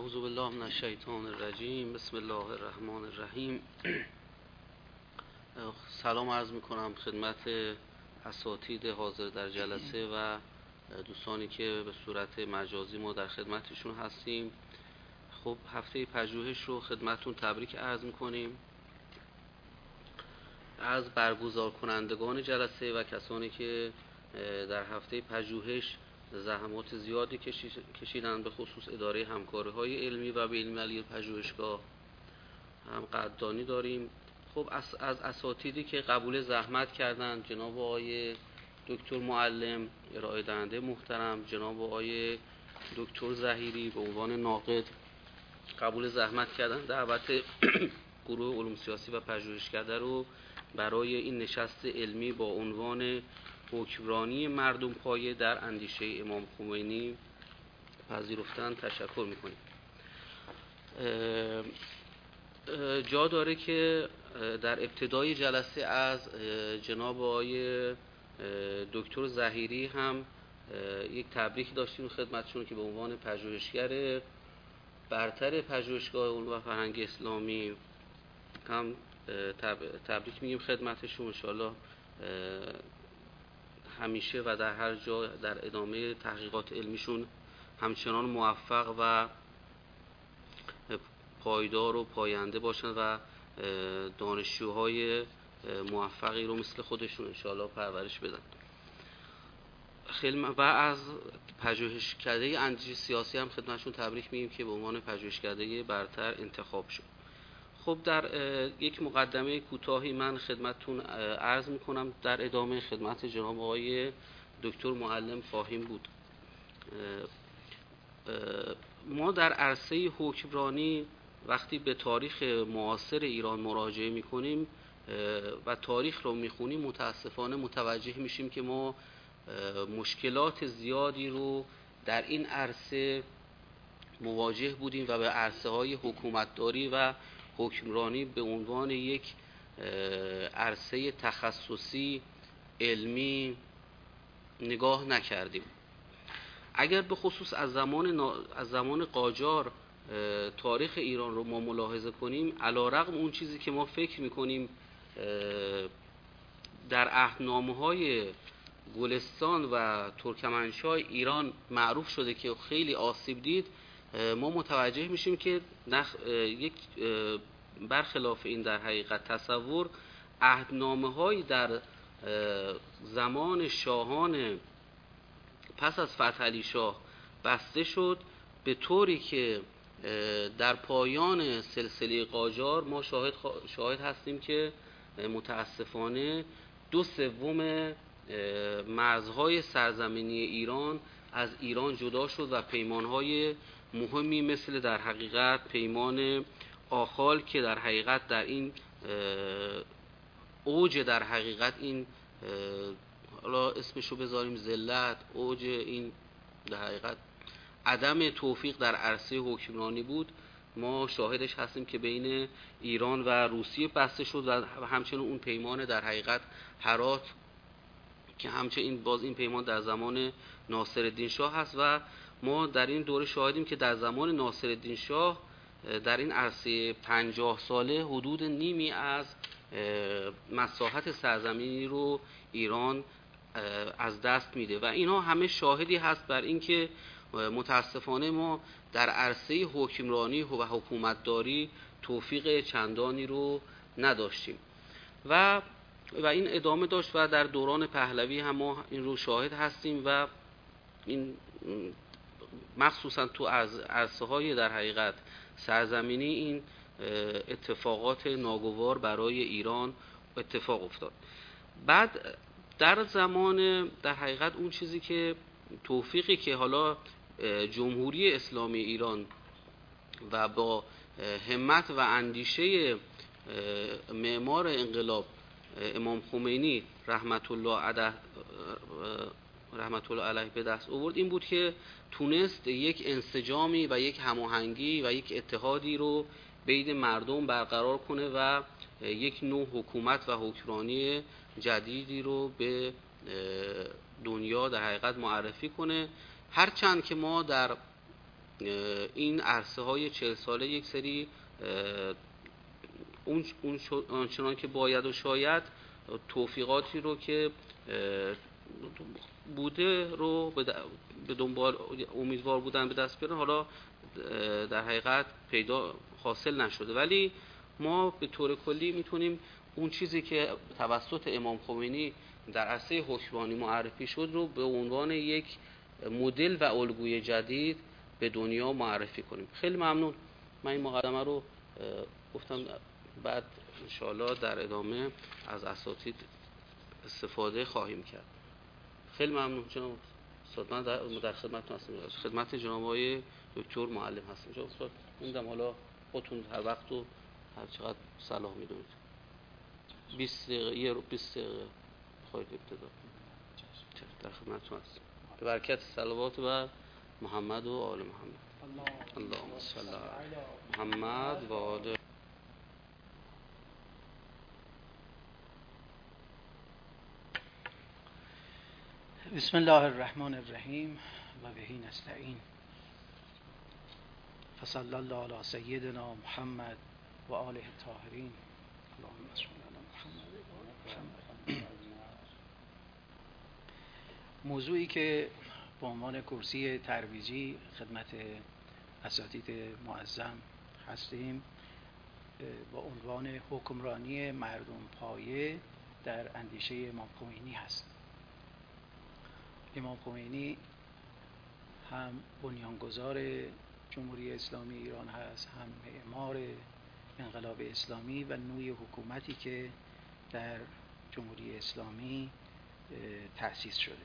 اعوذ بالله من الشیطان الرجیم. بسم الله الرحمن الرحیم. سلام عرض میکنم خدمت اساتید حاضر در جلسه و دوستانی که به صورت مجازی ما در خدمتشون هستیم. خب هفته پژوهش رو خدمتون تبریک عرض میکنیم از برگزار کنندگان جلسه و کسانی که در هفته پژوهش زحمات زیادی کشیدن، به خصوص اداره همکاری‌های علمی و بین‌المللی پژوهشگاه هم قدردانی داریم. خب از اساتیدی که قبول زحمت کردند، جناب آقای دکتر معلم ارائه دهنده محترم، جناب آقای دکتر ظهیری به عنوان ناقد قبول زحمت کردن دعوت گروه علوم سیاسی و پژوهشکده رو برای این نشست علمی با عنوان حکمرانی مردم پایه در اندیشه امام خمینی پذیرفتن تشکر میکنیم. جا داره که در ابتدای جلسه از جناب آقای دکتر ظهیری هم یک تبریک داشتیم خدمتشون که به عنوان پژوهشگر برتر پژوهشگاه علوم و فرهنگ اسلامی هم تبریک میگیم خدمتشون. انشاءالله همیشه و در هر جا در ادامه تحقیقات علمیشون همچنان موفق و پایدار و پاینده باشن و دانشجوهای موفقی رو مثل خودشون انشاءالله پرورش بدن. و از پژوهشکده اندیشه سیاسی هم خدمتشون تبریک میگیم که به عنوان پژوهشکده برتر انتخاب شد. خب در یک مقدمه کوتاهی من خدمتتون عرض میکنم، در ادامه خدمت جناب آقای دکتر معلم خواهیم بود. ما در عرصه حکمرانی وقتی به تاریخ معاصر ایران مراجعه میکنیم و تاریخ رو میخونیم، متاسفانه متوجه میشیم که ما مشکلات زیادی رو در این عرصه مواجه بودیم و به عرصه های حکومتداری و حکمرانی به عنوان یک عرصه تخصصی علمی نگاه نکردیم. اگر به خصوص از زمان قاجار تاریخ ایران رو ما ملاحظه کنیم، علی‌رغم اون چیزی که ما فکر میکنیم در عهدنامه‌های گلستان و ترکمنچای ایران معروف شده که خیلی آسیب دید، ما متوجه میشیم که یک برخلاف این در حقیقت تصور، عهدنامه‌هایی در زمان شاهان پس از فتح علی شاه بسته شد، به طوری که در پایان سلسله قاجار ما شاهد هستیم که متاسفانه 2/3 مرزهای سرزمینی ایران از ایران جدا شد و پیمانهای مهمی مثل در حقیقت پیمان آخال که در حقیقت در این اوج در حقیقت این حالا اسمشو بذاریم ذلت، اوج این در حقیقت عدم توفیق در عرصه حکمرانی بود، ما شاهدش هستیم که بین ایران و روسیه بسته شد و همچنین اون پیمان در حقیقت هرات که همچنین باز این پیمان در زمان ناصرالدین شاه هست و ما در این دوره شاهدیم که در زمان ناصرالدین شاه در این عرصه 50 ساله حدود نیمی از مساحت سرزمینی رو ایران از دست میده و اینها همه شاهدی هست بر اینکه متاسفانه ما در عرصه حکمرانی و حکومتداری توفیق چندانی رو نداشتیم و این ادامه داشت و در دوران پهلوی هم ما این رو شاهد هستیم و این مخصوصا تو عرصه های در حقیقت سرزمینی این اتفاقات ناگوار برای ایران اتفاق افتاد. بعد در زمان در حقیقت اون چیزی که توفیقی که حالا جمهوری اسلامی ایران و با همت و اندیشه معمار انقلاب امام خمینی رحمت الله علیه به دست آورد، این بود که تونست یک انسجامی و یک هماهنگی و یک اتحادی رو بین مردم برقرار کنه و یک نوع حکومت و حکمرانی جدیدی رو به دنیا در حقیقت معرفی کنه. هرچند که ما در این عرصه های 40 ساله یک سری آنچنان که باید و شاید توفیقاتی رو که بوده رو به دنبال امیدوار بودن به دست بیارن، حالا در حقیقت پیدا حاصل نشده. ولی ما به طور کلی میتونیم اون چیزی که توسط امام خمینی در عرصه حکمرانی معرفی شد رو به عنوان یک مدل و الگوی جدید به دنیا معرفی کنیم. خیلی ممنون. من این مقدمه رو گفتم، بعد انشاءالله در ادامه از اساتید استفاده خواهیم کرد. خیلی ممنون جناب استاد. من در خدمتتون هستم. خدمت جناب آقای دکتر معلم هستم. جناب استاد موندم، حالا خودتون هر وقت و هر چقدر صلاح میدونید. 20 دقیقه 20 دقیقه خواهید ابتدا. در خدمتتون هستم. به برکت صلوات و محمد و آل محمد. اللهم صل علی محمد و آل. بسم الله الرحمن الرحیم و به نستعین. فصلی الله علی سیدنا محمد و آله الطاهرین. اللهم صل علی محمد و آل محمد. موضوعی که به عنوان کرسی ترویجی خدمت اساتید معظم هستیم با عنوان حکمرانی مردم پایه در اندیشه امام خمینی هست. امام خمینی هم بنیانگذار جمهوری اسلامی ایران هست، هم معمار انقلاب اسلامی و نوع حکومتی که در جمهوری اسلامی تأسیس شده.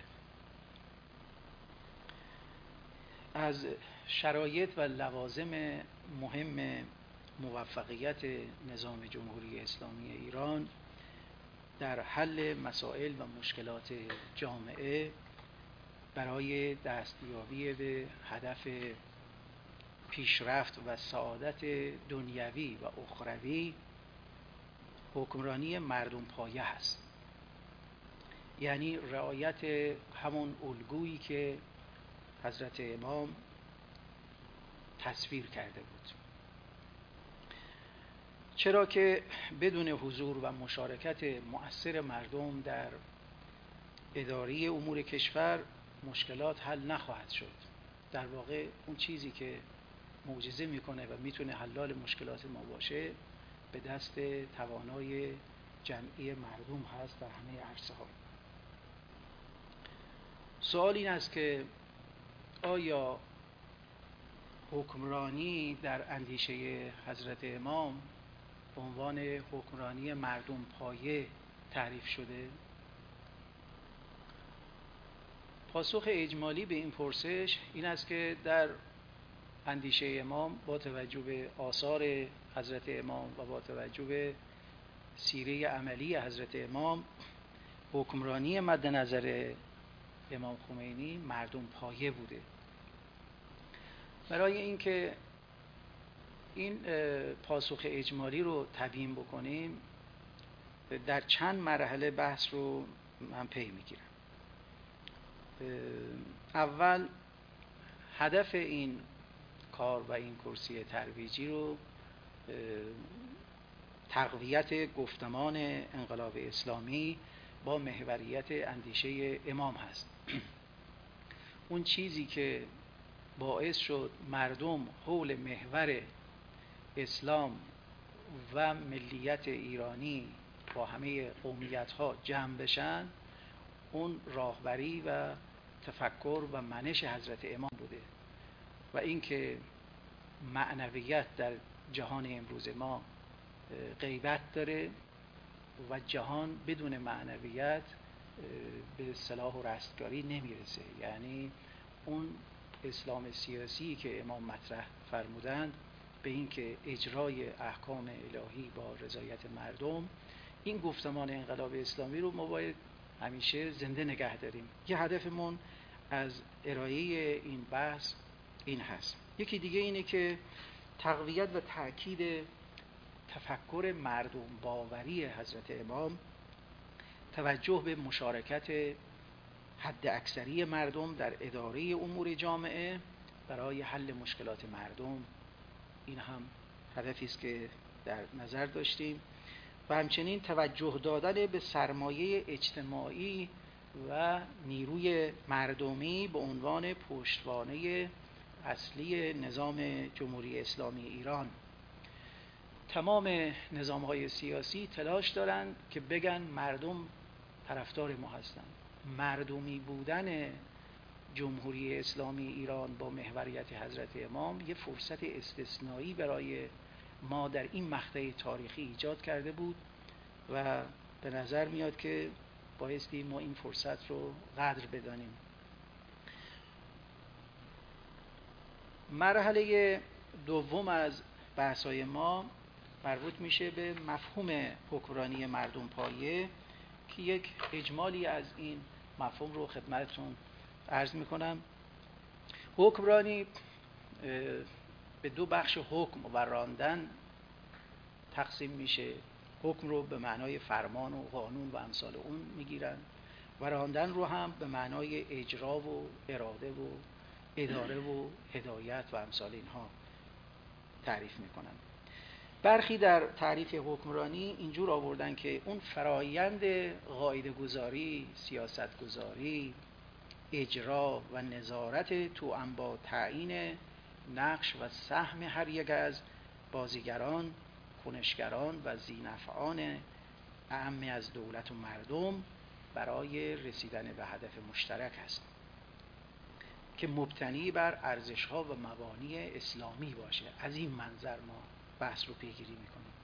از شرایط و لوازم مهم موفقیت نظام جمهوری اسلامی ایران در حل مسائل و مشکلات جامعه برای دستیابی به هدف پیشرفت و سعادت دنیوی و اخروی حکمرانی مردم پایه است. یعنی رعایت همون الگویی که حضرت امام تصویر کرده بود. چرا که بدون حضور و مشارکت مؤثر مردم در اداره امور کشور مشکلات حل نخواهد شد. در واقع اون چیزی که معجزه میکنه و میتونه حلال مشکلات ما باشه به دست توانای جمعی مردم هست در همه عرصه ها. سوال این است که آیا حکمرانی در اندیشه حضرت امام به عنوان حکمرانی مردم پایه تعریف شده؟ پاسخ اجمالی به این پرسش این است که در اندیشه امام با توجه به آثار حضرت امام و با توجه به سیره عملی حضرت امام، حکمرانی مد نظر امام خمینی مردم پایه بوده. برای اینکه این پاسخ اجمالی رو تبیین بکنیم در چند مرحله بحث رو من پی میگیرم. اول هدف این کار و این کرسی ترویجی رو تقویت گفتمان انقلاب اسلامی با محوریت اندیشه امام هست. اون چیزی که باعث شد مردم حول محور اسلام و ملیت ایرانی با همه قومیت‌ها جمع بشن، اون راهبری و تفکر و منش حضرت امام بوده و اینکه معنویت در جهان امروز ما غیبت داره و جهان بدون معنویت به صلاح و رستگاری نمیرسه. یعنی اون اسلام سیاسی که امام مطرح فرمودند به اینکه اجرای احکام الهی با رضایت مردم، این گفتمان انقلاب اسلامی رو ما باید همیشه زنده نگه داریم. یه هدفمون از ارائه این بحث این هست. یکی دیگه اینه که تقویت و تأکید تفکر مردم باوری حضرت امام، توجه به مشارکت حد اکثری مردم در اداره امور جامعه برای حل مشکلات مردم. این هم هدفی است که در نظر داشتیم و همچنین توجه دادن به سرمایه اجتماعی و نیروی مردمی به عنوان پشتوانه اصلی نظام جمهوری اسلامی ایران. تمام نظام‌های سیاسی تلاش دارند که بگن مردم طرفدار ما هستند. مردمی بودن جمهوری اسلامی ایران با محوریت حضرت امام یه فرصت استثنایی برای ما در این مقطع تاریخی ایجاد کرده بود و به نظر میاد که بایستی ما این فرصت رو قدر بدانیم. مرحله دوم از بحث‌های ما مربوط میشه به مفهوم حکمرانی مردم پایه که یک اجمالی از این مفهوم رو خدمتتون عرض میکنم. حکمرانی به دو بخش حکم و راندن تقسیم میشه. حکم رو به معنای فرمان و قانون و امثال اون میگیرن و راندن رو هم به معنای اجرا و اراده و اداره و هدایت و امثال اینها تعریف میکنن. برخی در تعریف حکمرانی اینجور آوردن که اون فرایند قاعده گذاری، سیاست گذاری، اجرا و نظارت توأم با تعیین نقش و سهم هر یک از بازیگران، کنشگران و ذینفعان اعم از دولت و مردم برای رسیدن به هدف مشترک است که مبتنی بر ارزش‌ها و مبانی اسلامی باشه. از این منظر ما بحث رو پیگیری میکنیم.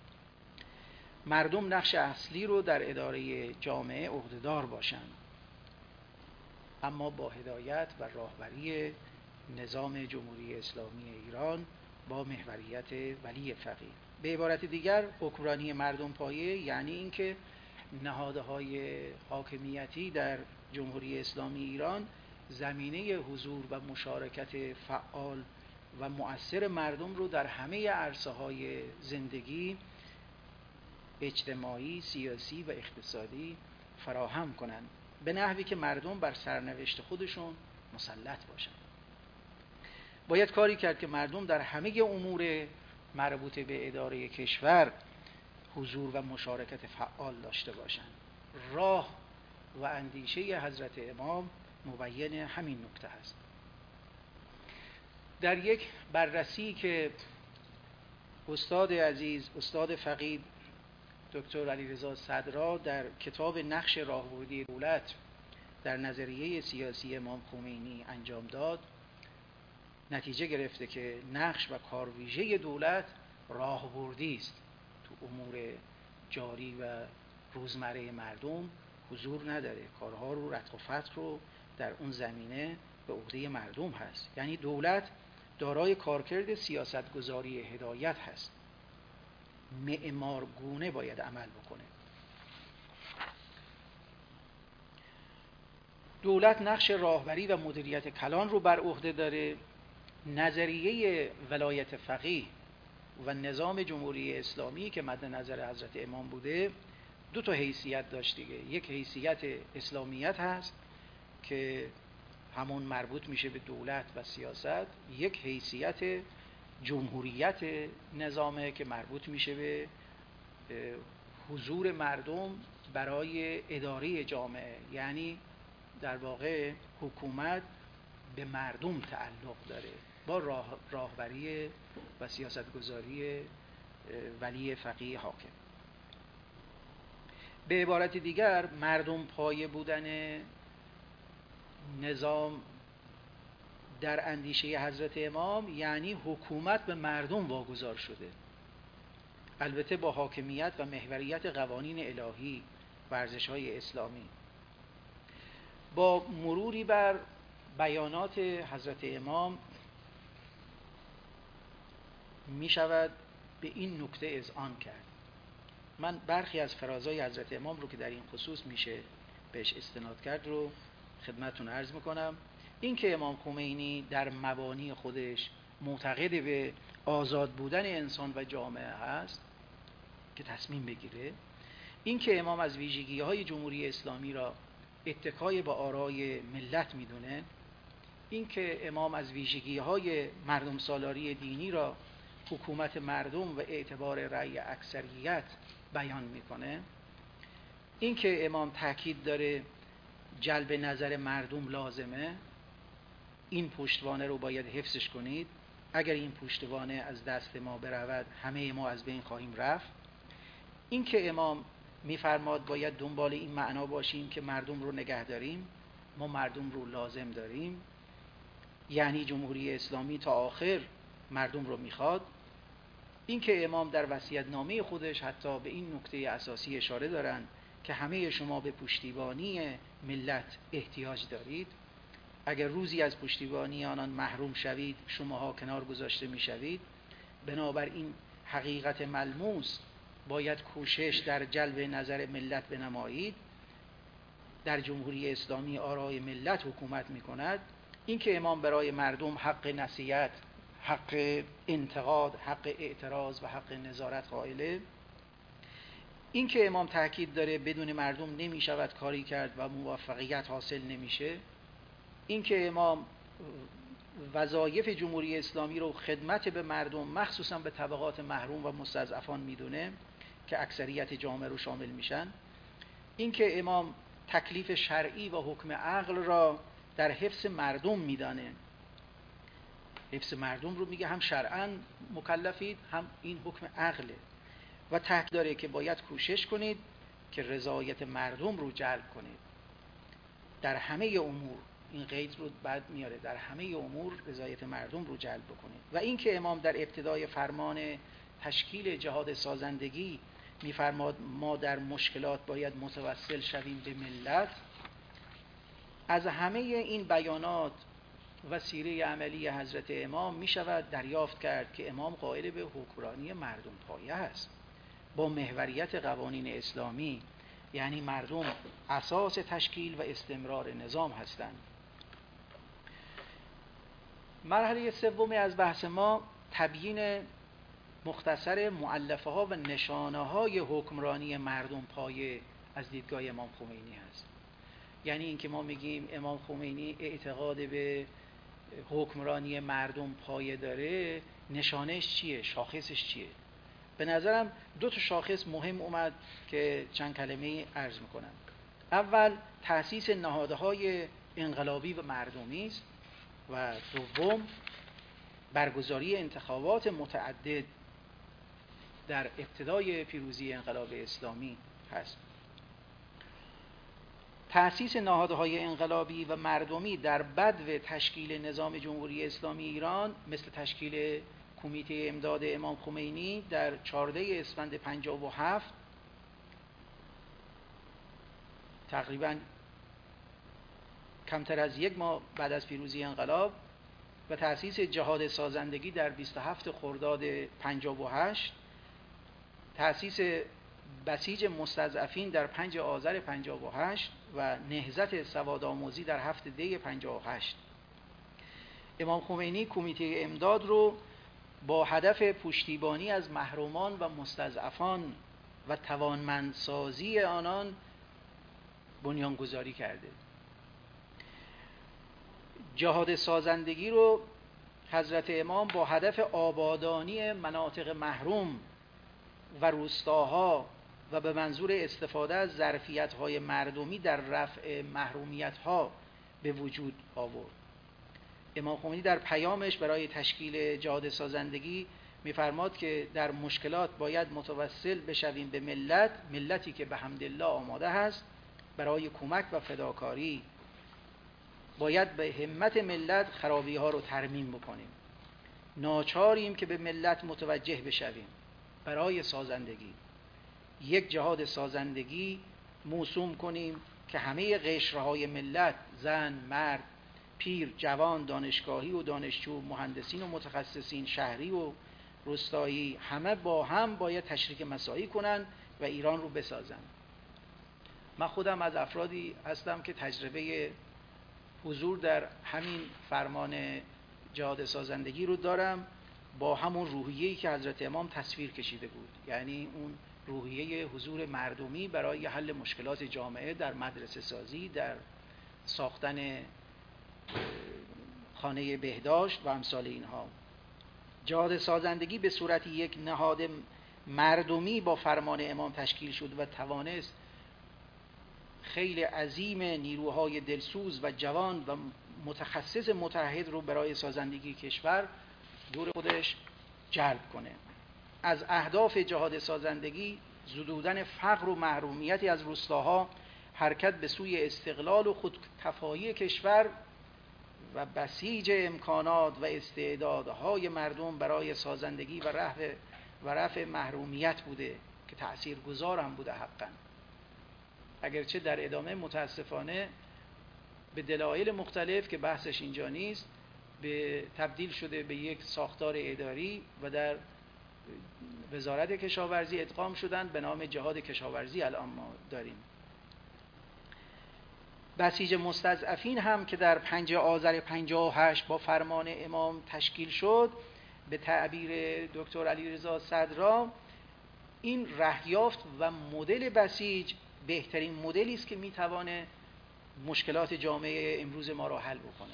مردم نقش اصلی رو در اداره جامعه عهده‌دار باشند، اما با هدایت و راهبری نظام جمهوری اسلامی ایران با محوریت ولی فقیه. به عبارت دیگر حکمرانی مردم پایه یعنی اینکه نهادهای حاکمیتی در جمهوری اسلامی ایران زمینه حضور و مشارکت فعال و مؤثر مردم رو در همه عرصه‌های زندگی اجتماعی، سیاسی و اقتصادی فراهم کنند به نحوی که مردم بر سرنوشت خودشون مسلط باشند. باید کاری کرد که مردم در همه امور مربوط به اداره کشور حضور و مشارکت فعال داشته باشند. راه و اندیشه حضرت امام مبین همین نکته است. در یک بررسی که استاد عزیز، استاد فقید دکتر علیرضا صدرا در کتاب نقش راهبردی دولت در نظریه سیاسی امام خمینی انجام داد، نتیجه گرفته که نقش و کارویژه دولت راهبردی است. تو امور جاری و روزمره مردم حضور نداره. کارها رو، رتق و فتق رو در اون زمینه به عهده مردم هست. یعنی دولت دارای کارکرد سیاستگذاری هدایت هست. معمارگونه باید عمل بکنه. دولت نقش راهبری و مدیریت کلان رو بر عهده داره. نظریه ولایت فقیه و نظام جمهوری اسلامی که مد نظر حضرت امام بوده دو تا حیثیت داشت دیگه. یک حیثیت اسلامیت هست که همون مربوط میشه به دولت و سیاست. یک حیثیت جمهوریت نظامه که مربوط میشه به حضور مردم برای اداره جامعه. یعنی در واقع حکومت به مردم تعلق داره با راهبری و سیاستگذاری ولی فقیه حاکم. به عبارت دیگر مردم پایه بودن نظام در اندیشه حضرت امام یعنی حکومت به مردم واگذار شده، البته با حاکمیت و محوریت قوانین الهی و ارزش‌های اسلامی. با مروری بر بیانات حضرت امام می شود به این نکته اذعان کرد. من برخی از فرازهای حضرت امام رو که در این خصوص میشه بهش استناد کرد رو خدمتتون عرض میکنم. این که امام خمینی در مبانی خودش معتقد به آزاد بودن انسان و جامعه هست که تصمیم بگیره، این که امام از ویژگی‌های جمهوری اسلامی را اتکای به آرای ملت میدونه، این که امام از ویژگی‌های مردم سالاری دینی را حکومت مردم و اعتبار رأی اکثریت بیان میکنه، این که امام تاکید داره جلب نظر مردم لازمه، این پشتوانه رو باید حفظش کنید، اگر این پشتوانه از دست ما برود همه ما از بین خواهیم رفت. این که امام میفرماد باید دنبال این معنا باشیم که مردم رو نگه داریم، ما مردم رو لازم داریم، یعنی جمهوری اسلامی تا آخر مردم رو میخواد. این که امام در وصیت‌نامه خودش حتی به این نکته اساسی اشاره دارن که همه شما به پشتیبانی ملت احتیاج دارید، اگر روزی از پشتیبانی آنان محروم شوید شماها کنار گذاشته میشوید. بنابراین حقیقت ملموس باید کوشش در جلب نظر ملت بنمایید. در جمهوری اسلامی آرای ملت حکومت میکند. این که امام برای مردم حق نصیحت، حق انتقاد، حق اعتراض و حق نظارت قائله. این که امام تاکید داره بدون مردم نمیشود کاری کرد و موفقیت حاصل نمیشه. این که امام وظایف جمهوری اسلامی رو خدمت به مردم مخصوصا به طبقات محروم و مستضعفان میدونه که اکثریت جامعه رو شامل میشن. این که امام تکلیف شرعی و حکم عقل را در حفظ مردم میدانه، حفظ مردم رو میگه هم شرعاً مکلفید هم این حکم عقله، و تاکید داره که باید کوشش کنید که رضایت مردم رو جلب کنید در همه امور. این قید رو بعد میاره، در همه امور رضایت مردم رو جلب بکنید. و این که امام در ابتدای فرمان تشکیل جهاد سازندگی میفرماد ما در مشکلات باید متوسل شویم به ملت. از همه این بیانات و سیره عملی حضرت امام می شود دریافت کرد که امام قائل به حکمرانی مردم پایه است با محوریت قوانین اسلامی، یعنی مردم اساس تشکیل و استمرار نظام هستند. مرحله سوم از بحث ما تبیین مختصر مؤلفه ها و نشانه های حکمرانی مردم پایه از دیدگاه امام خمینی هست. یعنی اینکه ما میگیم امام خمینی اعتقاد به حکمرانی مردم پایه داره، نشانش چیه؟ شاخصش چیه؟ به نظرم دو تا شاخص مهم اومد که چند کلمه عرض میکنم. اول تأسیس نهادهای انقلابی و مردمی است و دوم برگزاری انتخابات متعدد در ابتدای پیروزی انقلاب اسلامی هست. تأسیس نهادهای انقلابی و مردمی در بدو تشکیل نظام جمهوری اسلامی ایران مثل تشکیل کمیته امداد امام خمینی در 14 اسفند 57 تقریباً کمتر از یک ماه بعد از پیروزی انقلاب و تأسیس جهاد سازندگی در 27 خرداد 58، تأسیس بسیج مستضعفین در 5 آذر 58 و نهضت سوادآموزی در 7 دی 58. امام خمینی کمیته امداد رو با هدف پشتیبانی از محرومان و مستضعفان و توانمندسازی آنان بنیانگذاری کرده. جهاد سازندگی رو حضرت امام با هدف آبادانی مناطق محروم و روستاها و به منظور استفاده از ظرفیت‌های مردمی در رفع محرومیت‌ها به وجود آورد. امام خمینی در پیامش برای تشکیل جهاد سازندگی می‌فرماد که در مشکلات باید متوسل بشویم به ملتی که به حمدالله آماده است برای کمک و فداکاری. باید به همت ملت خرابی‌ها رو ترمیم بکنیم. ناچاریم که به ملت متوجه بشویم برای سازندگی. یک جهاد سازندگی موسوم کنیم که همه قشرهای ملت، زن، مرد، پیر، جوان، دانشگاهی و دانشجو، مهندسین و متخصصین، شهری و روستایی، همه با هم باید تشریک مساعی کنن و ایران رو بسازن. من خودم از افرادی هستم که تجربه حضور در همین فرمان جهاد سازندگی رو دارم، با همون روحیه‌ای که حضرت امام تصویر کشیده بود، یعنی اون روحیه حضور مردمی برای حل مشکلات جامعه در مدرسه سازی، در ساختن خانه بهداشت و امثال اینها. جهاد سازندگی به صورت یک نهاد مردمی با فرمان امام تشکیل شد و توانست خیلی عظیم نیروهای دلسوز و جوان و متخصص متحد رو برای سازندگی کشور دور خودش جلب کنه. از اهداف جهاد سازندگی زدودن فقر و محرومیتی از روستاها، حرکت به سوی استقلال و خودکفایی کشور و بسیج امکانات و استعدادهای مردم برای سازندگی و رفع محرومیت بوده که تأثیرگذار هم بوده حقا. اگرچه در ادامه متاسفانه به دلایل مختلف که بحثش اینجا نیست به تبدیل شده به یک ساختار اداری و در وزارت کشاورزی ادغام شدن به نام جهاد کشاورزی الان ما داریم. بسیج مستضعفین هم که در 5 آذر 58 با فرمان امام تشکیل شد، به تعبیر دکتر علیرضا صدرا این رهیافت و مدل بسیج بهترین مدلی است که میتوانه مشکلات جامعه امروز ما را حل بکنه.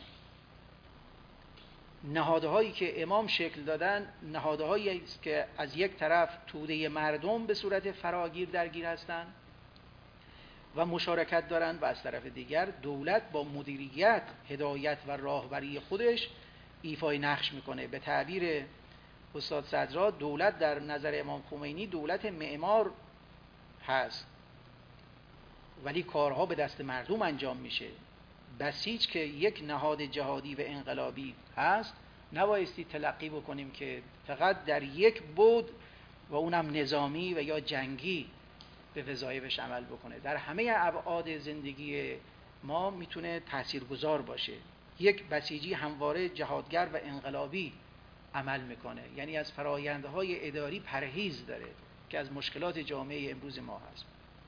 نهادهایی که امام شکل دادن نهادهایی است که از یک طرف توده مردم به صورت فراگیر درگیر هستند و مشارکت دارند و از طرف دیگر دولت با مدیریت، هدایت و راهبری خودش ایفای نقش میکنه. به تعبیر استاد صدرا دولت در نظر امام خمینی دولت معمار هست ولی کارها به دست مردم انجام میشه. بسیج که یک نهاد جهادی و انقلابی هست نبایستی تلقی بکنیم که فقط در یک بعد و اونم نظامی و یا جنگی به وظایفش عمل بکنه. در همه ابعاد زندگی ما میتونه تاثیرگذار باشه. یک بسیجی همواره جهادگر و انقلابی عمل میکنه، یعنی از فرآیندهای اداری پرهیز داره که از مشکلات جامعه امروز ما هست.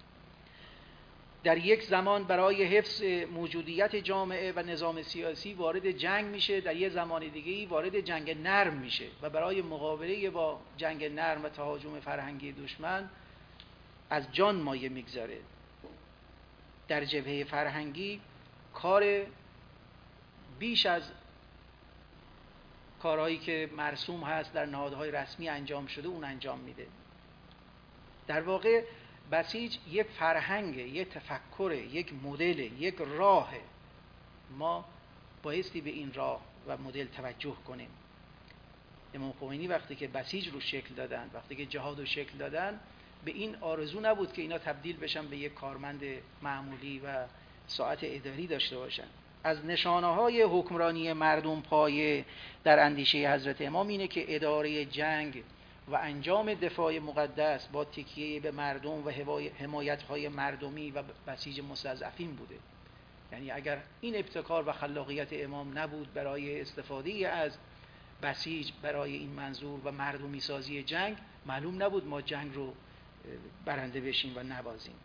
در یک زمان برای حفظ موجودیت جامعه و نظام سیاسی وارد جنگ میشه، در یک زمان دیگه‌ای وارد جنگ نرم میشه و برای مقابله با جنگ نرم و تهاجم فرهنگی دشمن از جان مایه میگذاره. در جبهه فرهنگی کار بیش از کارهایی که مرسوم هست در نهادهای رسمی انجام شده اون انجام میده. در واقع بسیج یک فرهنگ، یک تفکر، یک مدل، یک راه. ما بایستی به این راه و مدل توجه کنیم. امام خمینی وقتی که بسیج رو شکل دادن، وقتی که جهاد رو شکل دادن، به این آرزو نبود که اینا تبدیل بشن به یک کارمند معمولی و ساعت اداری داشته باشن. از نشانه‌های حکمرانی مردم پایه در اندیشه حضرت امام اینه که اداره جنگ و انجام دفاع مقدس با تکیه به مردم و حمایت‌های مردمی و بسیج مستضعفین بوده. یعنی اگر این ابتکار و خلاقیت امام نبود برای استفاده از بسیج برای این منظور و مردمی سازی جنگ، معلوم نبود ما جنگ رو برنده بشیم و نبازیم.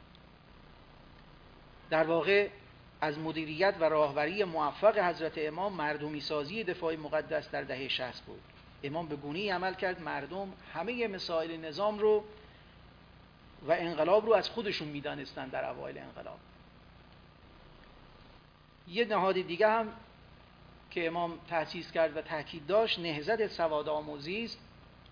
در واقع از مدیریت و راهبری موفق حضرت امام مردمی سازی دفاع مقدس در دهه 60 بود. امام به گونه‌ای عمل کرد مردم همه مسائل نظام رو و انقلاب رو از خودشون میدانستن. در اوایل انقلاب یه نهاد دیگه هم که امام تأسیس کرد و تاکید داشت نهضت سوادآموزی است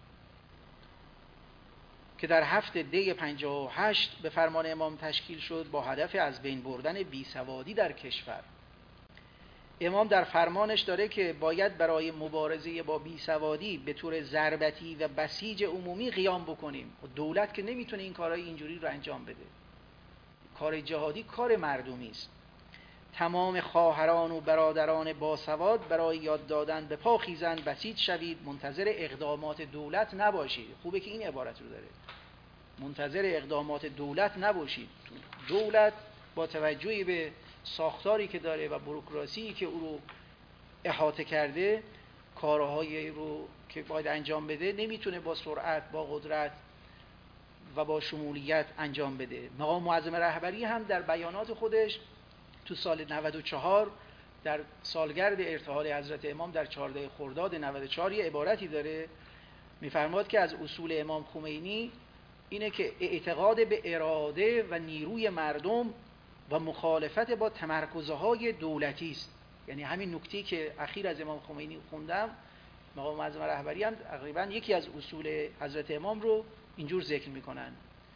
که در 7 دی 58 به فرمان امام تشکیل شد با هدف از بین بردن بیسوادی در کشور. امام در فرمانش داره که باید برای مبارزه با بیسوادی به طور ضربتی و بسیج عمومی قیام بکنیم. دولت که نمیتونه این کارهای اینجوری رو انجام بده. کار جهادی کار مردمی است. تمام خواهران و برادران باسواد برای یاد دادن به پا خیزند، بسیج شوید، منتظر اقدامات دولت نباشید. خوبه که این عبارت رو داره. منتظر اقدامات دولت نباشید. دولت با توجهی به ساختاری که داره و بوروکراسی که او رو احاطه کرده، کارهایی رو که باید انجام بده نمیتونه با سرعت، با قدرت و با شمولیت انجام بده. مقام معظم رهبری هم در بیانات خودش تو سال 94 در سالگرد ارتحال حضرت امام در 14 خرداد 94 یه عبارتی داره، میفرماد که از اصول امام خمینی اینه که اعتقاد به اراده و نیروی مردم و مخالفت با تمرکزهای دولتی است. یعنی همین نکته که اخیر از امام خمینی خوندم، مقام معظم رهبری هم تقریبا یکی از اصول حضرت امام رو اینجور ذکر میکنن.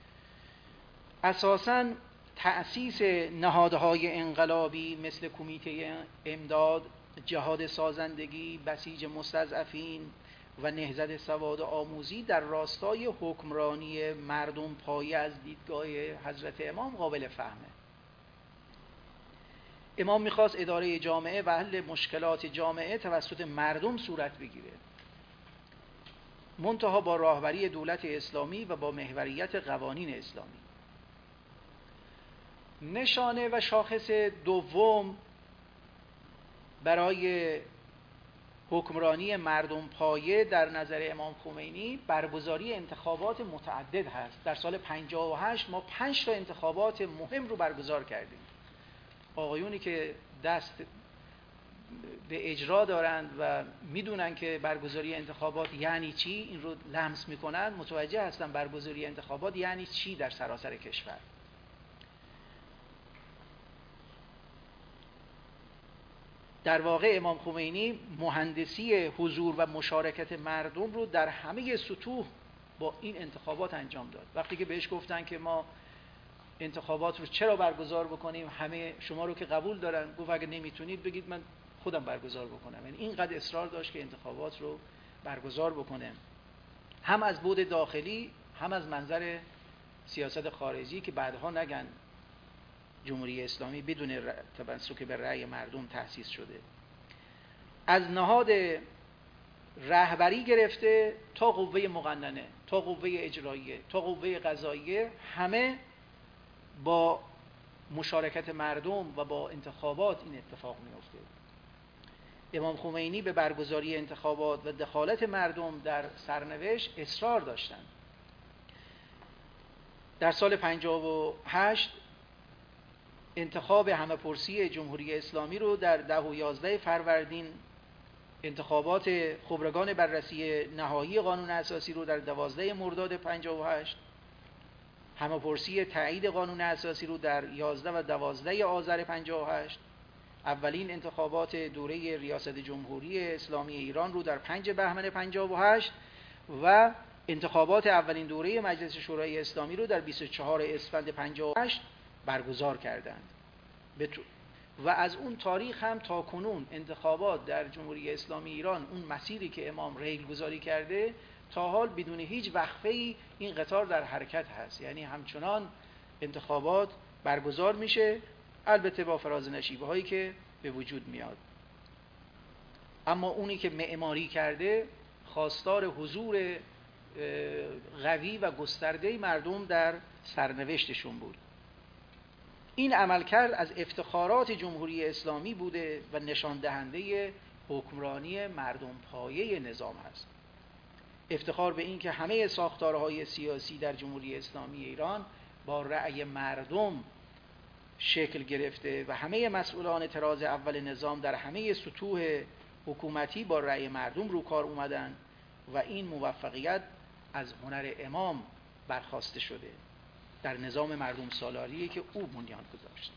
اساساً تأسیس نهادهای انقلابی مثل کمیته امداد، جهاد سازندگی، بسیج مستضعفین و نهضت سواد آموزی در راستای حکمرانی مردم پایه از دیدگاه حضرت امام قابل فهمه. امام میخواست اداره جامعه و حل مشکلات جامعه توسط مردم صورت بگیره، منتها با راهبری دولت اسلامی و با محوریت قوانین اسلامی. نشانه و شاخص دوم برای حکمرانی مردم پایه در نظر امام خمینی برگزاری انتخابات متعدد هست. در سال 58 ما 5 تا انتخابات مهم رو برگزار کردیم. آقایونی که دست به اجرا دارند و میدونن که برگزاری انتخابات یعنی چی، این رو لمس میکنن، متوجه هستن برگزاری انتخابات یعنی چی در سراسر کشور. در واقع امام خمینی مهندسی حضور و مشارکت مردم رو در همه سطوح با این انتخابات انجام داد. وقتی که بهش گفتن که ما انتخابات رو چرا برگزار بکنیم، همه شما رو که قبول دارن، گفت اگه نمیتونید بگید من خودم برگزار بکنم. یعنی اینقدر اصرار داشت که انتخابات رو برگزار بکنه، هم از بعد داخلی هم از منظر سیاست خارجی، که بعدها نگن جمهوری اسلامی بدون تمسک به رأی مردم تأسیس شده. از نهاد رهبری گرفته تا قوه مقننه، تا قوه اجراییه، تا قوه قضاییه، همه با مشارکت مردم و با انتخابات این اتفاق میفته. امام خمینی به برگزاری انتخابات و دخالت مردم در سرنوشت اصرار داشتند. در سال 58 انتخاب همه‌پرسی جمهوری اسلامی رو در 10 و 11 فروردین، انتخابات خبرگان بررسی نهایی قانون اساسی رو در 12 مرداد 58، همه‌پرسی تایید قانون اساسی رو در 11 و 12 آذر 58، اولین انتخابات دوره ریاست جمهوری اسلامی ایران رو در 5 بهمن 58 و انتخابات اولین دوره مجلس شورای اسلامی رو در 24 اسفند 58 برگزار کردند. و از اون تاریخ هم تا کنون انتخابات در جمهوری اسلامی ایران، اون مسیری که امام ریل گذاری کرده، تا حال بدون هیچ وقفه‌ای این قطار در حرکت هست. یعنی همچنان انتخابات برگزار میشه، البته با فراز نشیبه هایی که به وجود میاد. اما اونی که معماری کرده خواستار حضور قوی و گسترده مردم در سرنوشتشون بود. این عملکرد از افتخارات جمهوری اسلامی بوده و نشان دهنده حکمرانی مردم پایه نظام است. افتخار به این که همه ساختارهای سیاسی در جمهوری اسلامی ایران با رأی مردم شکل گرفته و همه مسئولان طراز اول نظام در همه سطوح حکومتی با رأی مردم رو کار اومدن و این موفقیت از هنر امام برخواسته شده در نظام مردم سالاری که او بنیان گذاشت.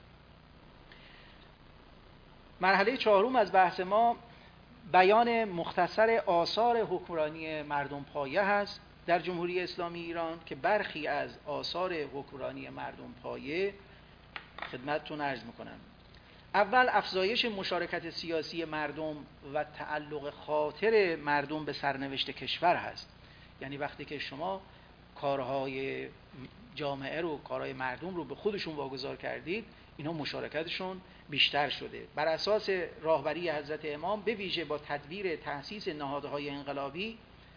مرحله چهارم از بحث ما بیان مختصر آثار حکمرانی مردم پایه هست در جمهوری اسلامی ایران، که برخی از آثار حکمرانی مردم پایه خدمتتون عرض میکنم. اول افزایش مشارکت سیاسی مردم و تعلق خاطر مردم به سرنوشت کشور هست. یعنی وقتی که شما کارهای جامعه رو، کارهای مردم رو به خودشون واگذار کردید، اینا مشارکتشون بیشتر شده. بر اساس راهبری حضرت امام، به ویژه با تدبیر تأسیس نهادهای انقلابی،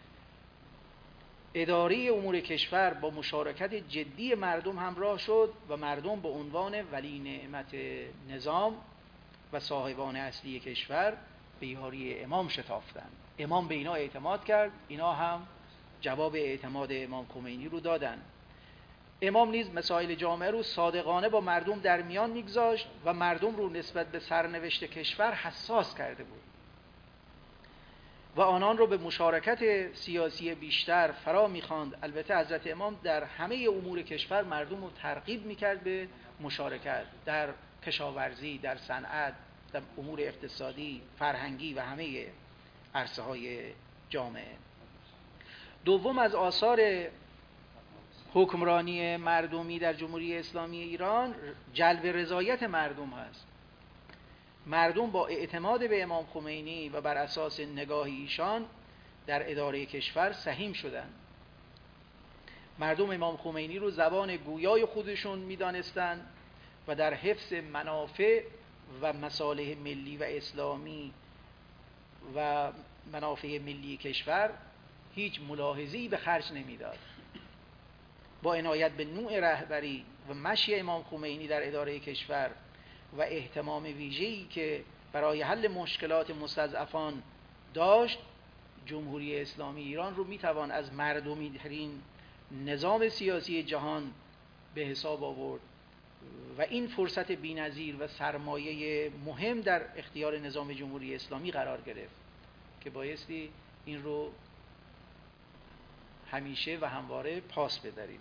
اداره امور کشور با مشارکت جدی مردم همراه شد و مردم به عنوان ولی نعمت نظام و صاحبان اصلی کشور به یاری امام شتافتند. امام به اینا اعتماد کرد، اینا هم جواب اعتماد امام خمینی رو دادن. امام نیز مسائل جامعه رو صادقانه با مردم در میان میگذاشت و مردم رو نسبت به سرنوشت کشور حساس کرده بود و آنان رو به مشارکت سیاسی بیشتر فرا می‌خواند. البته حضرت امام در همه امور کشور مردم رو ترغیب می‌کرد به مشارکت، در کشاورزی، در صنعت، در امور اقتصادی، فرهنگی و همه عرصه های جامعه. دوم از آثار حکمرانی مردمی در جمهوری اسلامی ایران جلب رضایت مردم هست. مردم با اعتماد به امام خمینی و بر اساس نگاه ایشان در اداره کشور سهیم شدند. مردم امام خمینی رو زبان گویای خودشون میدانستند و در حفظ منافع و مصالح ملی و اسلامی و منافع ملی کشور هیچ ملاحظه‌ای به خرج نمیداد. با عنایت به نوع رهبری و مشی امام خمینی در اداره کشور و اهتمام ویژه‌ای که برای حل مشکلات مستضعفان داشت، جمهوری اسلامی ایران رو میتوان از مردمی ترین نظام سیاسی جهان به حساب آورد و این فرصت بی‌نظیر و سرمایه مهم در اختیار نظام جمهوری اسلامی قرار گرفت که بایستی این رو همیشه و همواره پاس بداریم.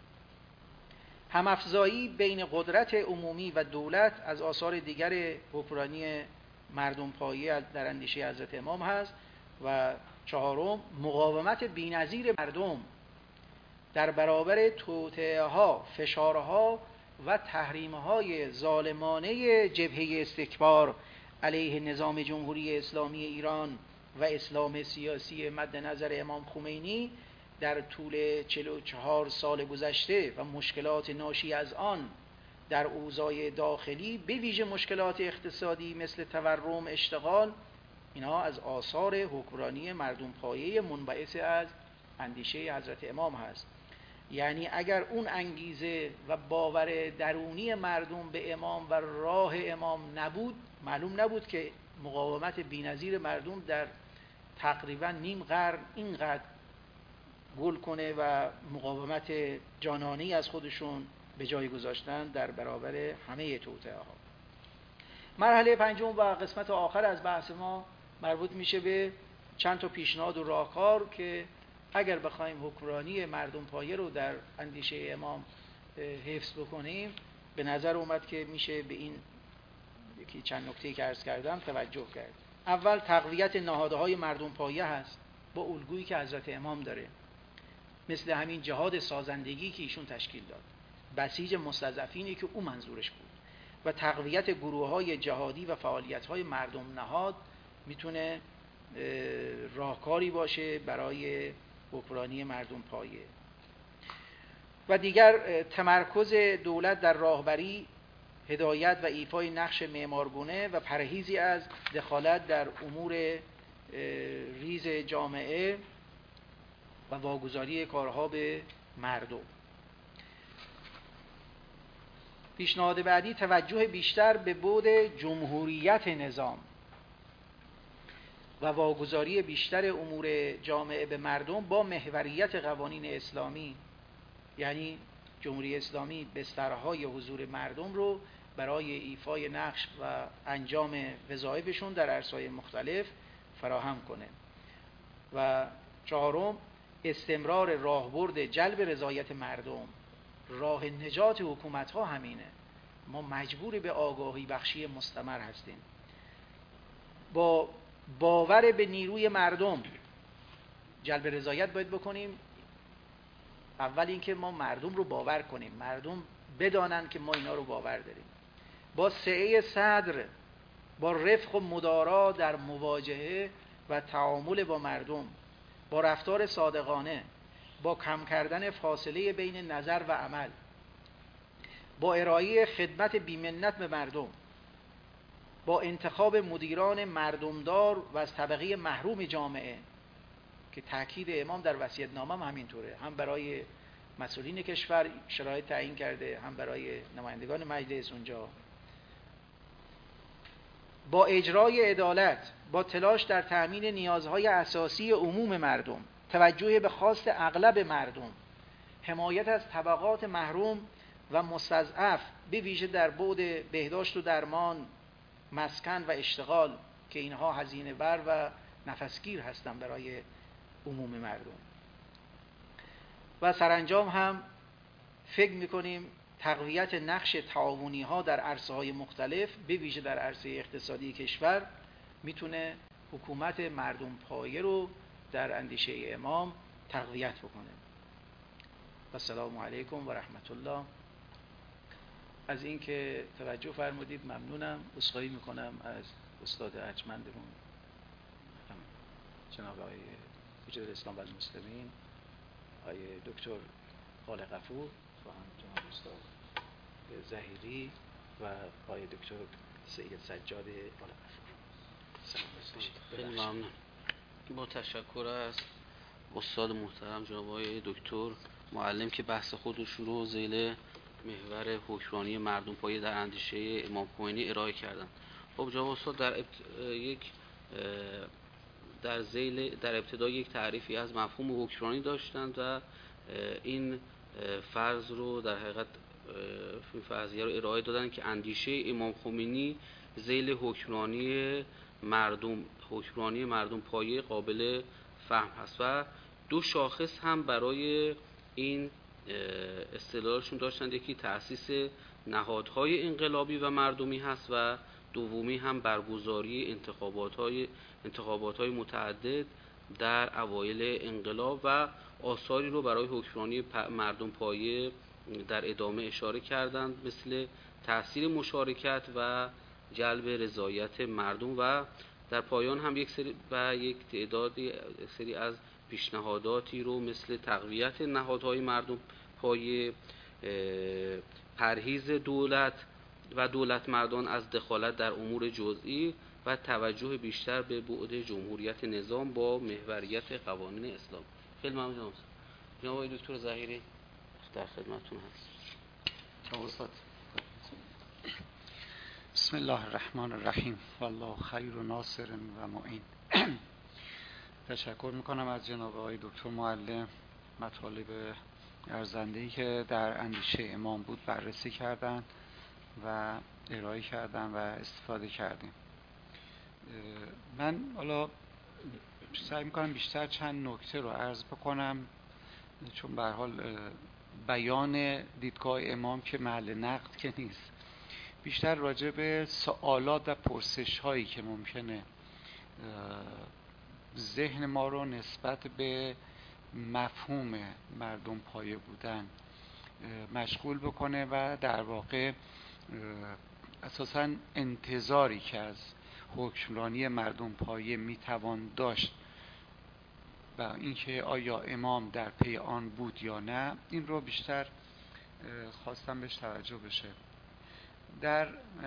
همافزایی بین قدرت عمومی و دولت از آثار دیگر حکمرانی مردم پایه در اندیشه حضرت امام هست. و چهارم، مقاومت بی‌نظیر مردم در برابر توطئه‌ها، فشارها و تحریم‌های ظالمانه جبهه استکبار علیه نظام جمهوری اسلامی ایران و اسلام سیاسی مد نظر امام خمینی در طول 44 سال گذشته و مشکلات ناشی از آن در اوضاع داخلی، به ویژه مشکلات اقتصادی مثل تورم، اشتغال، اینا از آثار حکمرانی مردم پایه منبعث از اندیشه حضرت امام هست. یعنی اگر اون انگیزه و باور درونی مردم به امام و راه امام نبود، معلوم نبود که مقاومت بی‌نظیر مردم در تقریبا نیم قرن اینقدر گل کنه و مقاومت جانانه‌ای از خودشون به جای گذاشتن در برابر همه توطئه‌ها. مرحله پنجم و قسمت آخر از بحث ما مربوط میشه به چند تا پیشنهاد و راهکار که اگر بخوایم حکمرانی مردم پایه رو در اندیشه امام حفظ بکنیم، به نظر اومد که میشه به این یکی چند نکته‌ای که عرض کردم توجه کرد. اول، تقویت نهادهای مردم پایه هست با الگویی که حضرت امام داره، مثل همین جهاد سازندگی که ایشون تشکیل داد، بسیج مستضعفینی که او منظورش بود، و تقویت گروه‌های جهادی و فعالیت‌های مردم نهاد میتونه راهکاری باشه برای حکمرانی مردم پایه. و دیگر، تمرکز دولت در راهبری، هدایت و ایفای نقش معمارگونه و پرهیزی از دخالت در امور ریز جامعه و واگذاری کارها به مردم. پیشنهاد بعدی، توجه بیشتر به بعد جمهوریت نظام و واگذاری بیشتر امور جامعه به مردم با محوریت قوانین اسلامی. یعنی جمهوری اسلامی بسترهای حضور مردم رو برای ایفای نقش و انجام وظایفشون در عرصه‌های مختلف فراهم کنه. و چهارم، استمرار راهبرد جلب رضایت مردم. راه نجات حکومت‌ها همینه. ما مجبور به آگاهی بخشی مستمر هستیم. با باور به نیروی مردم جلب رضایت باید بکنیم. اول اینکه ما مردم رو باور کنیم، مردم بدانند که ما اینا رو باور داریم. با سعه صدر، با رفق و مدارا در مواجهه و تعامل با مردم، با رفتار صادقانه، با کم کردن فاصله بین نظر و عمل، با ارائه خدمت بی‌منت به مردم، با انتخاب مدیران مردمدار و از طبقه محروم جامعه که تاکید امام در وصیت‌نامه هم همینطوره، هم برای مسئولین کشور شرایط تعیین کرده، هم برای نمایندگان مجلس اونجا. با اجرای عدالت، با تلاش در تأمین نیازهای اساسی عموم مردم، توجه به خواست اغلب مردم، حمایت از طبقات محروم و مستضعف، به ویژه در بعد بهداشت و درمان، مسکن و اشتغال که اینها هزینه بر و نفسگیر هستند برای عموم مردم. و سرانجام هم فکر میکنیم تقویت نقش تعاونی ها در عرصه های مختلف به ویژه در عرصه اقتصادی کشور میتونه حکومت مردم پایه رو در اندیشه امام تقویت بکنه. و السلام علیکم و رحمت الله. از اینکه توجه فرمودید ممنونم. عذرخواهی میکنم از استاد ارجمندمون جناب آقای حجت الاسلام و المسلمین آقای دکتر خالق غفور و هم جناب استاد ظهیری و آقای دکتر سید سجاد خالق غفور. خیلی ممنون. با تشکر از استاد محترم جناب آقای دکتر معلم که بحث خودش رو ذیل محور حکمرانی مردم پایه در اندیشه امام خمینی ارائه کردن. خب جناب استاد در ابتدا یک تعریفی از مفهوم حکمرانی داشتند و این فرض رو در حقیقت فرضیه رو ارائه دادن که اندیشه امام خمینی ذیل حکمرانی مردم پایه قابل فهم هست و دو شاخص هم برای این اصطلاحشون داشتند. یکی تأسیس نهادهای انقلابی و مردمی هست و دومی هم برگزاری انتخابات‌های متعدد در اوایل انقلاب و آثاری رو برای حکمرانی مردم پایه در ادامه اشاره کردند، مثل تأثیر مشارکت و جلب رضایت مردم و در پایان هم یک سری از پیشنهاداتی رو مثل تقویت نهادهای مردم پایه، پرهیز دولت و دولتمردان از دخالت در امور جزئی و توجه بیشتر به بعد جمهوریت نظام با محوریت قوانین اسلام. خیلی ممنون. جناب آقای دکتر ظهیری در خدمتتون هست. استاد. بسم الله الرحمن الرحیم والله خیر ناصر و معین. تشکر میکنم از جناب آقای دکتر معلم. مطالب ارزنده‌ای که در اندیشه امام بود بررسی کردن و ارائه کردن و استفاده کردیم. من حالا سعی میکنم بیشتر چند نکته رو عرض بکنم، چون به هر حال بیان دیدگاه امام که محل نقد که نیست، بیشتر راجع به سوالات و پرسش هایی که ممکنه ذهن ما رو نسبت به مفهوم مردم پایه بودن مشغول بکنه و در واقع اساساً انتظاری که از حکمرانی مردم پایه میتوان داشت و اینکه آیا امام در پی آن بود یا نه، این رو بیشتر خواستم بهش توجه بشه. در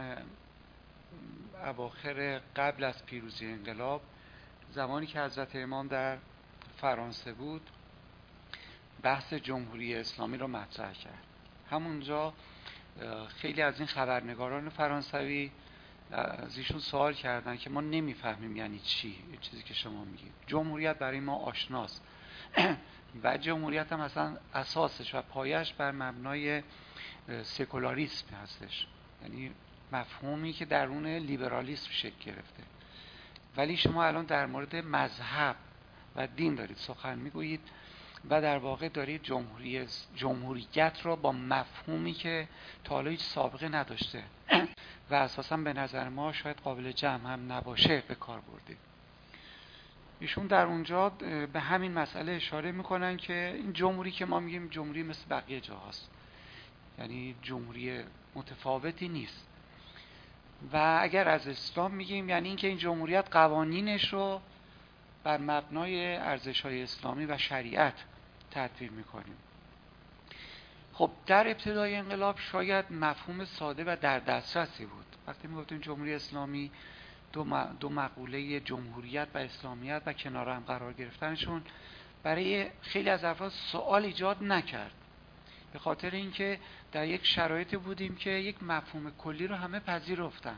اواخر قبل از پیروزی انقلاب، زمانی که حضرت امام در فرانسه بود، بحث جمهوری اسلامی رو مطرح کرد. همونجا خیلی از این خبرنگاران فرانسوی از ایشون سوال کردن که ما نمیفهمیم یعنی چی چیزی که شما میگید. جمهوریت برای ما آشناست و جمهوریت هم اصلا اساسش و پایش بر مبنای سکولاریسم هستش، یعنی مفهومی که درون لیبرالیسم شکل گرفته. ولی شما الان در مورد مذهب و دین دارید سخن میگویید و در واقع دارید جمهوریت را با مفهومی که تا حالا هیچ سابقه نداشته و اساسا به نظر ما شاید قابل جمع هم نباشه به کار بردید. ایشون در اونجا به همین مسئله اشاره میکنن که این جمهوری که ما میگیم جمهوری مثل بقیه جاهاست، یعنی جمهوری متفاوتی نیست. و اگر از اسلام میگیم یعنی اینکه این جمهوریت قوانینش رو بر مبنای ارزش‌های اسلامی و شریعت تدوین میکنیم. خب در ابتدای انقلاب شاید مفهوم ساده و در دسترسی بود. وقتی میگفتیم جمهوری اسلامی، دو مقوله جمهوریت و اسلامیت و کنار هم قرار گرفتنشون برای خیلی از افراد سوال ایجاد نکرد، به خاطر اینکه در یک شرایطی بودیم که یک مفهوم کلی رو همه پذیرفتن.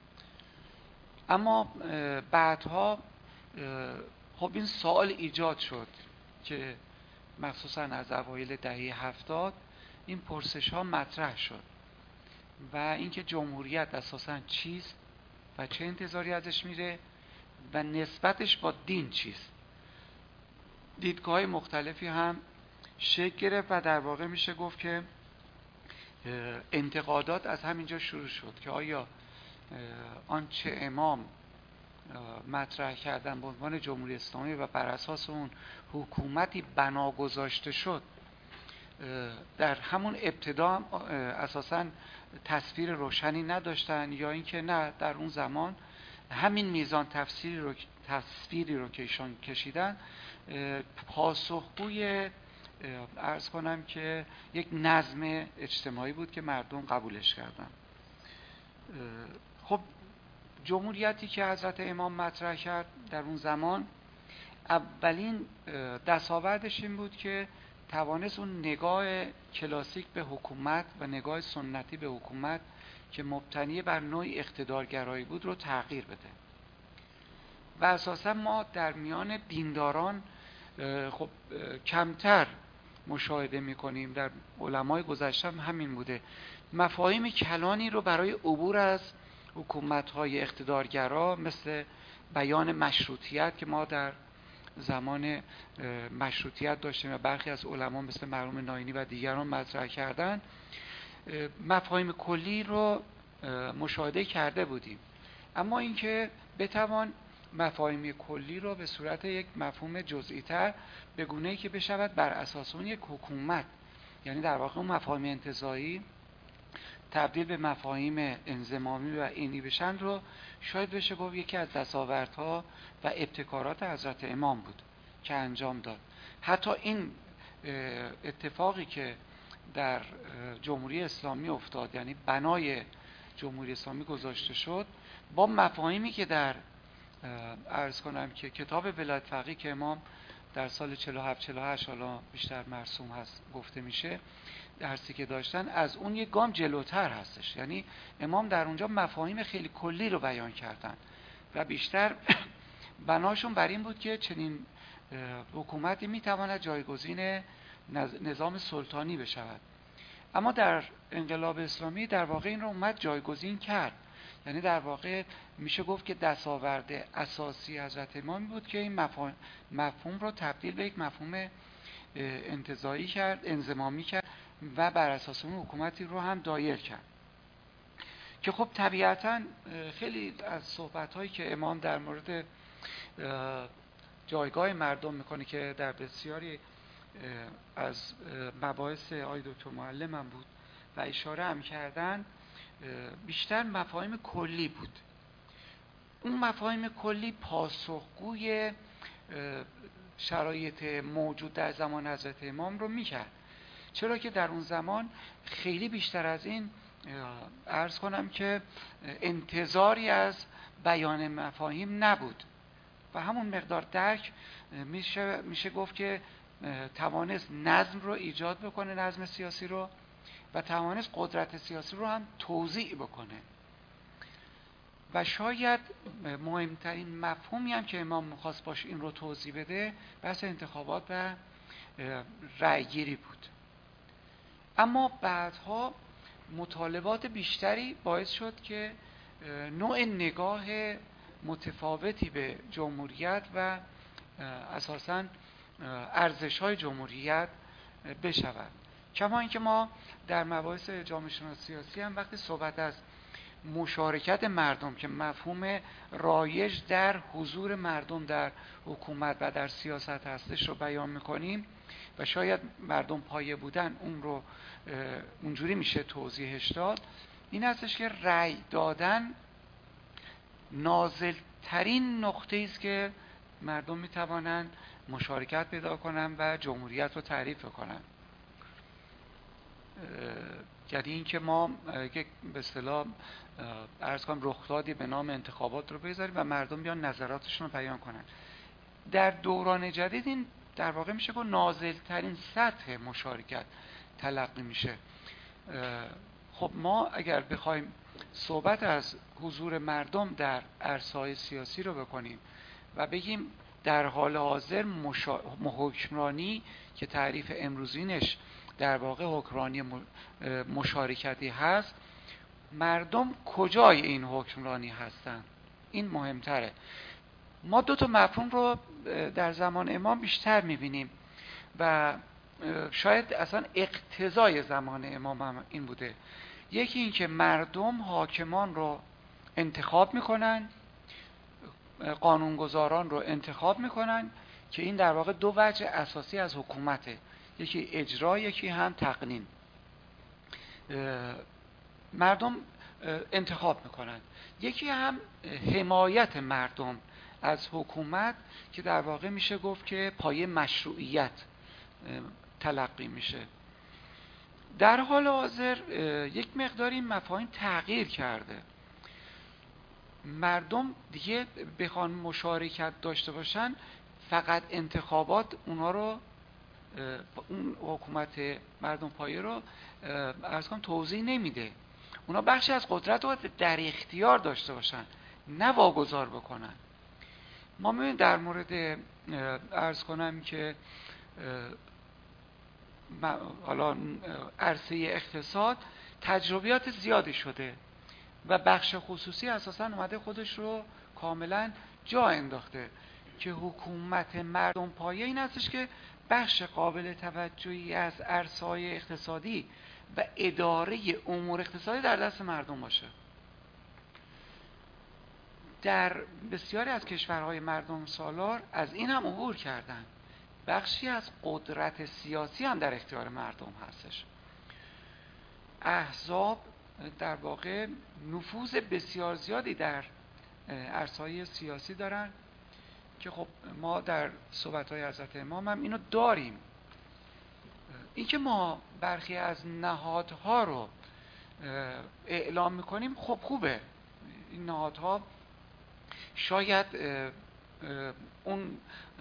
اما بعدها خب این سوال ایجاد شد که مخصوصا از اوایل دهه 70 این پرسش ها مطرح شد و اینکه جمهوریت اساساً چیست و چه انتظاری ازش میره و نسبتش با دین چیست. دیدگاه مختلفی هم شکل گرفت و در واقع میشه گفت که انتقادات از همینجا شروع شد که آیا آنچه امام مطرح کردن به عنوان جمهوری اسلامی و بر اساس اون حکومتی بنا گذاشته شد در همون ابتدا اساساً تصویر روشنی نداشتن، یا اینکه نه در اون زمان همین میزان تصویری رو که ایشان کشیدن پاسخگوی عرض کنم که یک نظم اجتماعی بود که مردم قبولش کردن. خب جمهوریتی که حضرت امام مطرح کرد در اون زمان، اولین دستاوردش این بود که توانست اون نگاه کلاسیک به حکومت و نگاه سنتی به حکومت که مبتنی بر نوع اقتدارگرایی بود رو تغییر بده. و اساسا ما در میان دینداران خب کمتر مشاهده میکنیم، در علمای گذشته هم همین بوده، مفاهیم کلانی رو برای عبور از حکومت‌های اقتدارگرا مثل بیان مشروطیت که ما در زمان مشروطیت داشتیم و برخی از علما مثل مرحوم ناینی و دیگران مطرح کردن، مفاهیم کلی رو مشاهده کرده بودیم. اما اینکه بتوان مفاهیم کلی رو به صورت یک مفهوم جزئی‌تر به گونه‌ای که بشود بر اساس اون یک حکومت، یعنی در واقع اون مفاهیم انتزاعی تبدیل به مفاهیم انضمامی و عینی بشن، رو شاید بشه گفت یکی از دستاوردها و ابتکارات حضرت امام بود که انجام داد. حتی این اتفاقی که در جمهوری اسلامی افتاد، یعنی بنای جمهوری اسلامی گذاشته شد، با مفاهیمی که در عرض کنم که کتاب ولایت فقیه که امام در سال 47-48 حالا بیشتر مرسوم هست گفته میشه، درسی که داشتن از اون یک گام جلوتر هستش. یعنی امام در اونجا مفاهیم خیلی کلی رو بیان کردن و بیشتر بناشون بر این بود که چنین حکومتی میتواند جایگزین نظام سلطانی بشود. اما در انقلاب اسلامی در واقع این رو اومد جایگزین کرد. یعنی در واقع میشه گفت که دستاورد اساسی حضرت امام بود که این مفهوم رو تبدیل به یک مفهوم انتزاعی کرد، انضمامی کرد و بر اساس اون حکومتی رو هم دایر کرد. که خب طبیعتاً خیلی از صحبت‌هایی که امام در مورد جایگاه مردم میکنه که در بسیاری از مباحث آقای دکتر معلم هم بود و اشاره هم کردن، بیشتر مفاهیم کلی بود. اون مفاهیم کلی پاسخگوی شرایط موجود در زمان حضرت امام رو میکرد، چرا که در اون زمان خیلی بیشتر از این عرض کنم که انتظاری از بیان مفاهیم نبود و همون مقدار درک میشه گفت که توانست نظم رو ایجاد بکنه، نظم سیاسی رو، و توانست قدرت سیاسی رو هم توزیع بکنه. و شاید مهمترین مفهومی هم که امام می‌خواست باشه این رو توضیح بده بحث انتخابات و رأی‌گیری بود. اما بعدها مطالبات بیشتری باعث شد که نوع نگاه متفاوتی به جمهوریت و اساساً ارزش‌های جمهوریت بشود. کما اینکه ما در مباحث جامعه شناسی سیاسی هم وقتی صحبت از مشارکت مردم که مفهوم رایج در حضور مردم در حکومت و در سیاست هستش رو بیان میکنیم و شاید مردم پایه بودن اون رو اونجوری میشه توضیحش داد، این هستش که رأی دادن نازلترین نقطه است که مردم میتوانند مشارکت پیدا کنن و جمهوریت رو تعریف کنن. یعنی این که ما به اصطلاح عرض کنم رخدادی به نام انتخابات رو بذاریم و مردم بیان نظراتشون رو بیان کنن. در دوران جدید این در واقع میشه که نازلترین سطح مشارکت تلقی میشه. خب ما اگر بخوایم صحبت از حضور مردم در عرصه‌های سیاسی رو بکنیم و بگیم در حال حاضر حکمرانی که تعریف امروزینش در واقع حکمرانی مشارکتی هست، مردم کجای این حکمرانی هستن؟ این مهمتره. ما دو تا مفهوم رو در زمان امام بیشتر میبینیم و شاید اصلا اقتضای زمان امام هم این بوده. یکی این که مردم حاکمان رو انتخاب میکنن، قانونگذاران رو انتخاب میکنن، که این در واقع دو وجه اساسی از حکومته، یکی اجرا، یکی هم تقنین. مردم انتخاب میکنن. یکی هم حمایت مردم از حکومت که در واقع میشه گفت که پایه مشروعیت تلقی میشه. در حال حاضر یک مقدار این مفاهیم تغییر کرده. مردم دیگه بخوان مشارکت داشته باشن، فقط انتخابات اونها رو، اون حکومت مردم پایه رو عرض کنم توضیح نمیده. اونا بخشی از قدرت رو در اختیار داشته باشن، نه واگذار بکنن. ما می‌بینیم در مورد عرض کنم که حالا عرصه اقتصاد تجربیات زیادی شده و بخش خصوصی اساساً اومده خودش رو کاملاً جا انداخته که حکومت مردم پایه این هستش که بخش قابل توجهی از عرصه‌های اقتصادی و اداره امور اقتصادی در دست مردم باشه. در بسیاری از کشورهای مردم سالار از این هم عبور کردن. بخشی از قدرت سیاسی هم در اختیار مردم هستش. احزاب در واقع نفوذ بسیار زیادی در عرصه‌های سیاسی دارن که خب ما در صحبت‌های حضرت امام هم اینو داریم. این که ما برخی از نهادها رو اعلام میکنیم خب خوبه. این نهادها شاید اون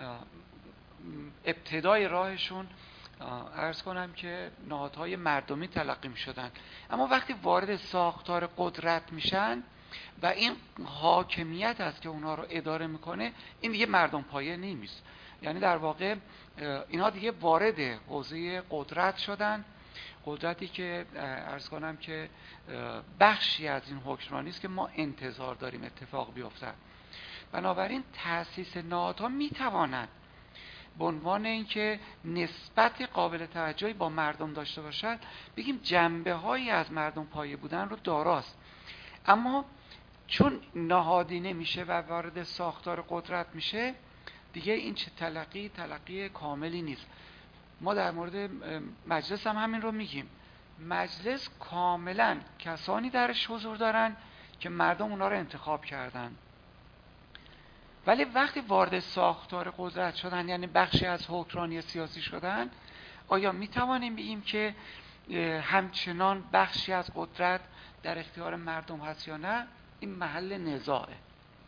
ابتدای راهشون عرض کنم که نهادهای مردمی تلقی میشدن، اما وقتی وارد ساختار قدرت میشن و این حاکمیت است که اونها رو اداره میکنه، این دیگه مردم پایه نیست. یعنی در واقع اینها دیگه وارد حوزه قدرت شدن، قدرتی که عرض کنم که بخشی از این حکمرانی است که ما انتظار داریم اتفاق بیفته. بنابراین تأسیس نهادها میتواند به عنوان اینکه نسبت قابل توجهی با مردم داشته باشد، بگیم جنبه هایی از مردم پایه بودن رو داراست، اما چون نهادی نمیشه و وارد ساختار قدرت میشه، دیگه این چه تلقی کاملی نیست. ما در مورد مجلس هم همین رو میگیم. مجلس کاملا کسانی درش حضور دارن که مردم اونا رو انتخاب کردن، ولی وقتی وارد ساختار قدرت شدن، یعنی بخشی از حکمرانی سیاسی شدن، آیا میتوانیم بگیم که همچنان بخشی از قدرت در اختیار مردم هست یا نه؟ این محل نزاعه.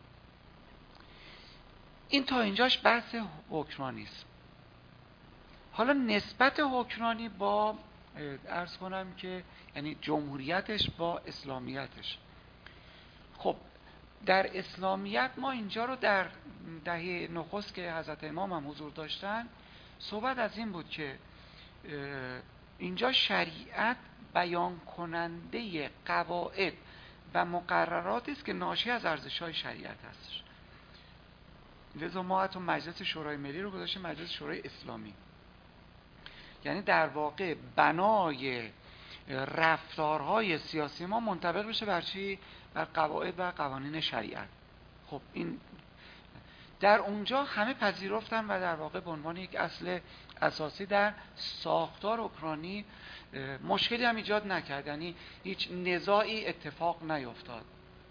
این تا اینجاش بحث حکمرانی است. حالا نسبت حکمرانی با عرض کنم که یعنی جمهوریتش با اسلامیتش. خب در اسلامیت ما اینجا رو در دهه نخست که حضرت امام هم حضور داشتن، صحبت از این بود که اینجا شریعت بیان کننده قواعد و مقرراتی است که ناشی از ارزش‌های شریعت هستش. لذا ما حتی مجلس شورای ملی رو گذاشتیم مجلس شورای اسلامی. یعنی در واقع بنای رفتارهای سیاسی ما منطبق بشه بر چی؟ بر قواعد و قوانین شریعت. خب این در اونجا همه پذیرفتن و در واقع به عنوان یک اصل اساسی در ساختار اوکراینی مشکلی هم ایجاد نکرد، یعنی هیچ نزاعی اتفاق نیفتاد.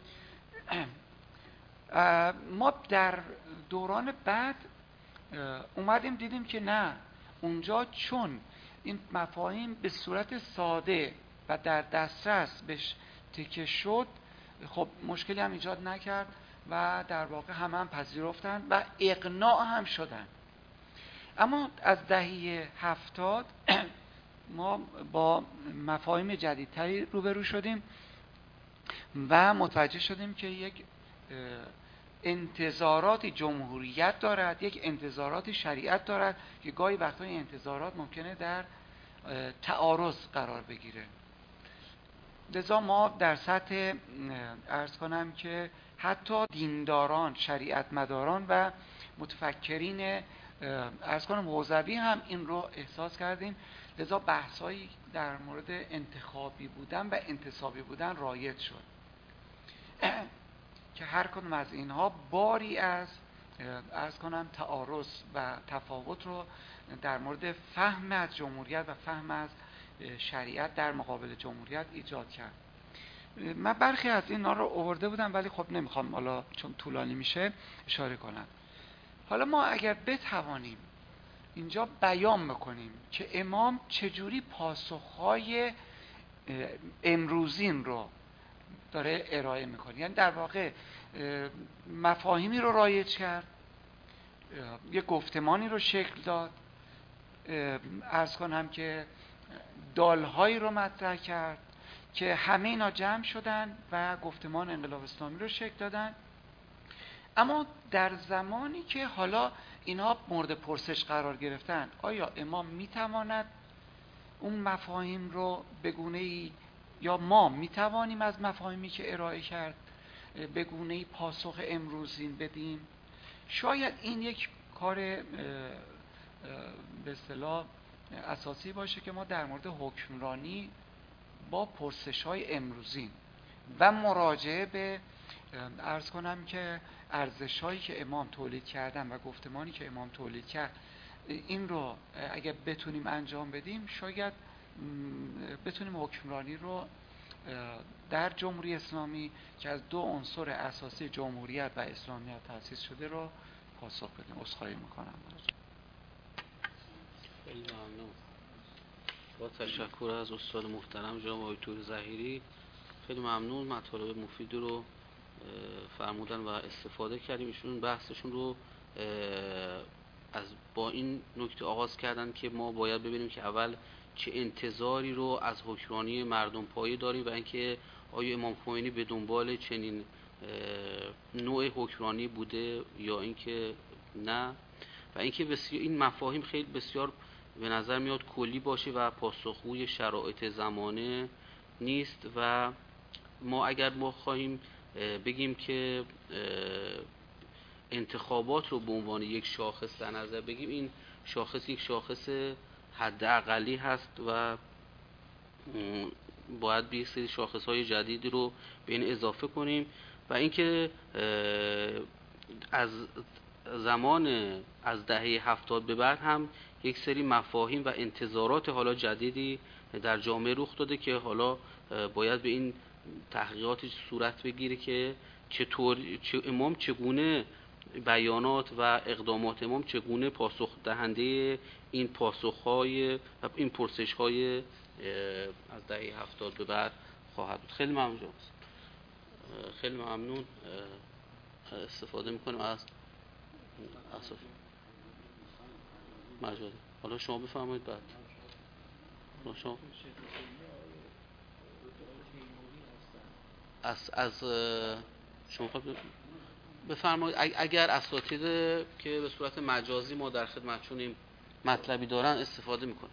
ما در دوران بعد اومدیم دیدیم که نه، اونجا چون این مفاهیم به صورت ساده و در دسترس بهش تکیه شد، خب مشکلی هم ایجاد نکرد و در واقع هم پذیرفتن و اقناع هم شدن. اما از دهه 70 ما با مفاهیم جدیدتری روبرو شدیم و متوجه شدیم که یک انتظاراتی جمهوریت دارد، یک انتظاراتی شریعت دارد که گاهی وقتا این انتظارات ممکنه در تعارض قرار بگیره. لذا ما در سطح عرض کنم که حتی دینداران، شریعت مداران و متفکرین عرض کنم حوزوی هم این رو احساس کردیم، لذا بحثایی در مورد انتخابی بودن و انتصابی بودن رایج شد که هر کدوم از اینها باری از عرض کنم تعارض و تفاوت رو در مورد فهم از جمهوریت و فهم از شریعت در مقابل جمهوریت ایجاد کرد. من برخی از اینا رو آورده بودم ولی خب نمیخوام حالا چون طولانی میشه اشاره کنم. حالا ما اگر بتوانیم اینجا بیان بکنیم که امام چجوری پاسخهای امروزین رو داره ارائه میکنه، یعنی در واقع مفاهیمی رو رایج کرد، یه گفتمانی رو شکل داد، عرض کنم که دالهایی رو مطرح کرد که همه اینا جمع شدن و گفتمان انقلاب اسلامی رو شکل دادن. اما در زمانی که حالا اینها مورد پرسش قرار گرفتن، آیا امام میتواند اون مفاهیم رو به گونه‌ای یا ما میتوانیم از مفاهیمی که ارائه کرد به گونه‌ای پاسخ امروزین بدیم؟ شاید این یک کار به اصطلاح اساسی باشه که ما در مورد حکمرانی با پرسش‌های امروزین و مراجعه به عرض کنم که ارزش‌هایی که امام تولید کردن و گفتمانی که امام تولید کرد، این رو اگر بتونیم انجام بدیم شاید بتونیم حکمرانی رو در جمهوری اسلامی که از دو عنصر اساسی جمهوریت و اسلامیت تأسیس شده رو پاسخ بدیم. عذرخواهی میکنم. خیلی ممنون. با تشکر از استاد محترم جناب آقای طوری ظهیری، خیلی ممنون، مطالب مفیدی رو فرمودن و استفاده کردیم. ایشون بحثشون رو با این نکته آغاز کردن که ما باید ببینیم که اول چه انتظاری رو از حکمرانی مردم پایه داریم و اینکه آیا امام خمینی به دنبال چنین نوع حکمرانی بوده یا اینکه نه، و اینکه بسیار این مفاهیم خیلی بسیار به نظر میاد کلی باشه و پاسخگوی شرایط زمانه نیست. و ما اگر ما خواهیم بگیم که انتخابات رو به عنوان یک شاخص در نظر بگیم، این شاخص یک شاخص حداقلی هست و باید یک سری شاخص‌های جدیدی رو به این اضافه کنیم. و اینکه از دهه 70 به بعد هم یک سری مفاهیم و انتظارات حالا جدیدی در جامعه رخ داده که حالا باید به این تحقیقات صورت بگیره که امام چگونه بیانات و اقدامات امام چگونه پاسخ دهنده این پاسخ‌های و این پرسش‌های از دهه 70 به بعد خواهد بود. خیلی ممنون. خیلی ممنون. استفاده می‌کنیم از مجاز. حالا شما بفرمایید. بعد شما از شما بفرمایید. اگر اساتید که به صورت مجازی ما در خدمتشونیم مطلبی دارن استفاده میکنه.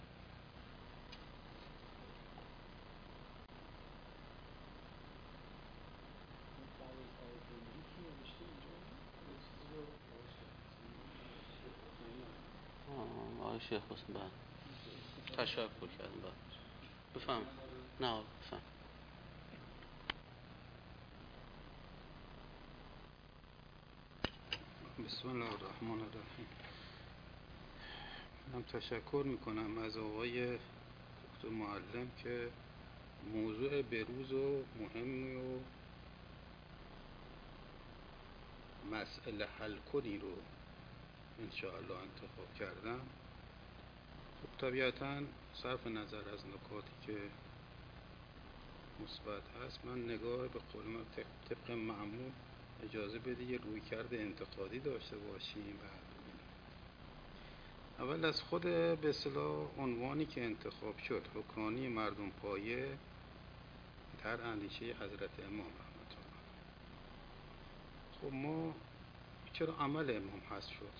آقای شیخ حسین بعد تشکر کردم. بعد بفهم. نه بفهم. بسم الله الرحمن الرحیم. من تشکر میکنم از آقای دکتر معلم که موضوع بروز و مهمی و مسئله حل کنی رو انشاءالله انتخاب کردم. خب طبیعتاً صرف نظر از نکاتی که مثبت هست، من نگاه به قول من طبق معمول اجازه بده یه رویکرد انتقادی داشته باشیم. اول از خود به اصطلاح عنوانی که انتخاب شد، حکمرانی مردم پایه در اندیشه حضرت امام رحمت الله. خب ما چرا عمل امام حذف شد؟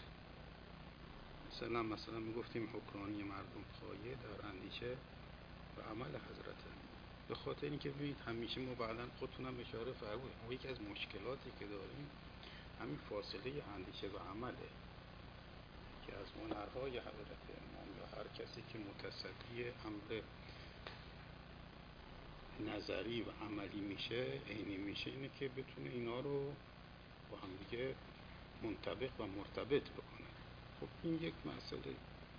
مثلا میگفتیم حکمرانی مردم پایه در اندیشه و عمل حضرت امام، به خاطر اینکه ببینید همیشه ما بعداً خودتونم اشاره فرمودید ما یکی از مشکلاتی که داریم همین فاصله اندیشه و عمله. که از هنرهای حضرت امام یا هر کسی که متصدی امر نظری و عملی میشه، عینی میشه، اینه که بتونه اینا رو با هم دیگه منطبق و مرتبط بکنه. خب این یک مسئله.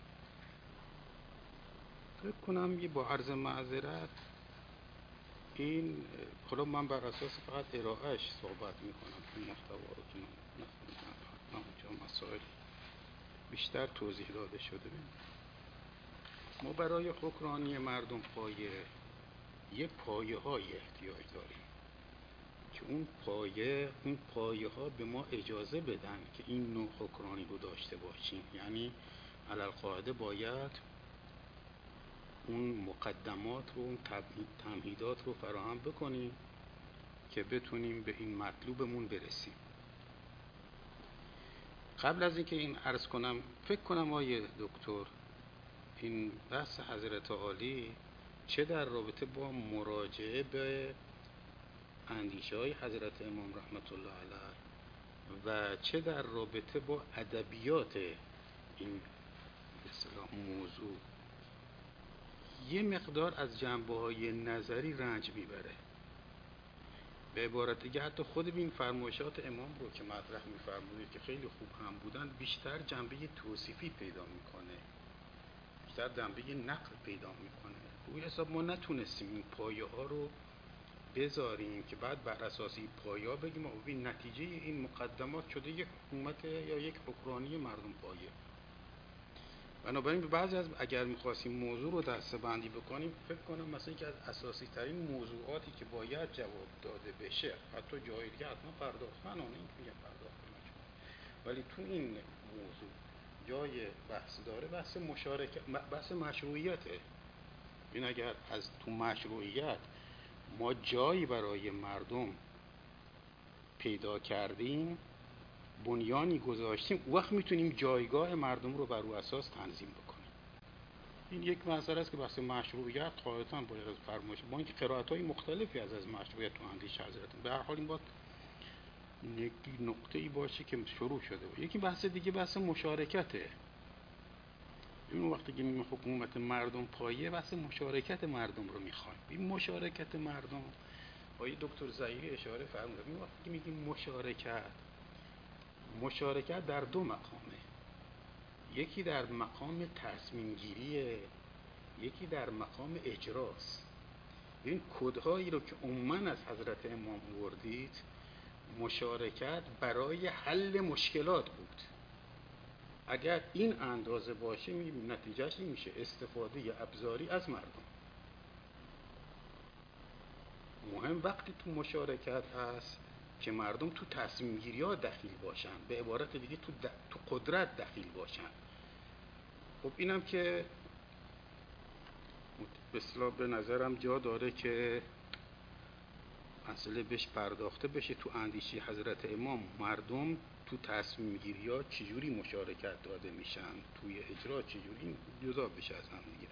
فکر کنم یه با عرض معذرت این حالا من بر اساس فقط ارائهش صحبت میکنم، این محتوا رو که من نخوندم اونجا مسائل بیشتر توضیح داده شده. ما برای حکمرانی مردم پایه یه پایه های احتیاج داریم که اون پایه ها به ما اجازه بدن که این نوع حکمرانی رو داشته باشیم. یعنی علالقاعده باید اون مقدمات رو، اون تمهیدات رو فراهم بکنیم که بتونیم به این مطلوبمون برسیم. قبل از اینکه این عرض کنم، فکر کنم آقای دکتر این بحث حضرت عالی چه در رابطه با مراجعه به اندیشه های حضرت امام رحمت الله علیه و چه در رابطه با ادبیات این به اصطلاح موضوع یه مقدار از جنبه‌های نظری رنج میبره. به عبارت دیگه حتی خود این فرمایشات امام رو که مطرح می‌فرمایید که خیلی خوب هم بودن، بیشتر جنبه توصیفی پیدا میکنه، بیشتر جنبه نقل پیدا میکنه. روی حساب ما نتونستیم این پایه ها رو بذاریم که بعد بر اساس این پایه ها بگیم ببین نتیجه این مقدمات شده یک حکومت یا یک حکمرانی مردم پایه. بنابراین به بعضی از اگر می‌خواستیم موضوع رو دسته‌بندی بکنیم، فکر کنم مثلا که از اساسی ترین موضوعاتی که باید جواب داده بشه، حتی جای دیگه حتما پرداخت، من این میگم پرداخت نمیشه، ولی تو این موضوع جای بحث داره، بحث مشارکت، بحث مشروعیته. این اگر از تو مشروعیت ما جایی برای مردم پیدا کردیم، بنیانی گذاشتیم، وقت میتونیم جایگاه مردم رو بر او اساس تنظیم بکنیم. این یک مسئله است که بحث مشروعیت قاعدتاً باید از فرمایش با اینکه قرائت‌های مختلفی از مشروعیت تو اندیشه حضرت، به هر حال این باید نقطه‌ای باشه که شروع شده باشه. یکی بحث دیگه بحث مشارکته. این وقتی که میگیم حکومت مردم پایه، بحث مشارکت مردم رو می‌خوایم. این مشارکت مردم آقای دکتر ظهیری اشاره فرمودن. این وقتی که میگیم مشارکت در دو مقامه، یکی در مقام تصمیم گیریه، یکی در مقام اجراست. این کدهایی رو که عموما از حضرت امام آوردید، مشارکت برای حل مشکلات بود. اگر این اندازه باشه نتیجهش این میشه استفاده ابزاری از مردم. مهم وقتی تو مشارکت هست که مردم تو تصمیم گیری ها دخیل باشن، به عبارت دیگه تو قدرت دخیل باشن. خب اینم که به نظرم جا داره که مسئله بهش پرداخته بشه تو اندیشه حضرت امام. مردم تو تصمیم گیری ها چجوری مشارکت داده میشن، توی اجرا چجوری جدا بشه از هم دیگه.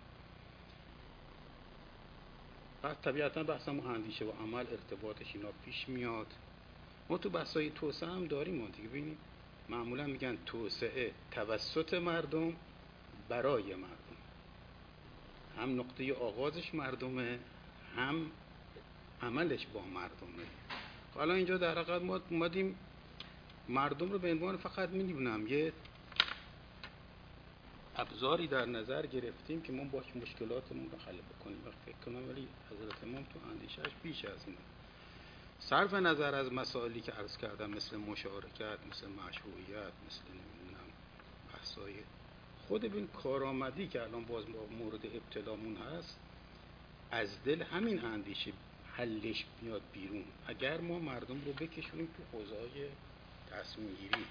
بعد طبیعتا بحثم اندیشه و عمل ارتباطش اینا پیش میاد. ما تو بحثای توسعه هم داریم دیگه. ببینید معمولا میگن توسعه توسط مردم برای مردم، هم نقطه آغازش مردمه، هم عملش با مردمه. حالا اینجا در حقیقت ما اومدیم مردم رو به عنوان فقط می‌دونم یه ابزاری در نظر گرفتیم که ما باش مشکلاتمون رو حل بکنیم. فکر کنم ولی حضرت امام تو اندیشه‌اش بیش از اینه. صرف نظر از مسائلی که عرض کردم مثل مشارکت، مثل مشروعیت، مثل نمیدونم بحثای خود این کارآمدی که الان باز مورد ابتلامون هست، از دل همین اندیشه حلش میاد بیرون. اگر ما مردم رو بکشونیم تو حوزه‌های تصمیم گیری.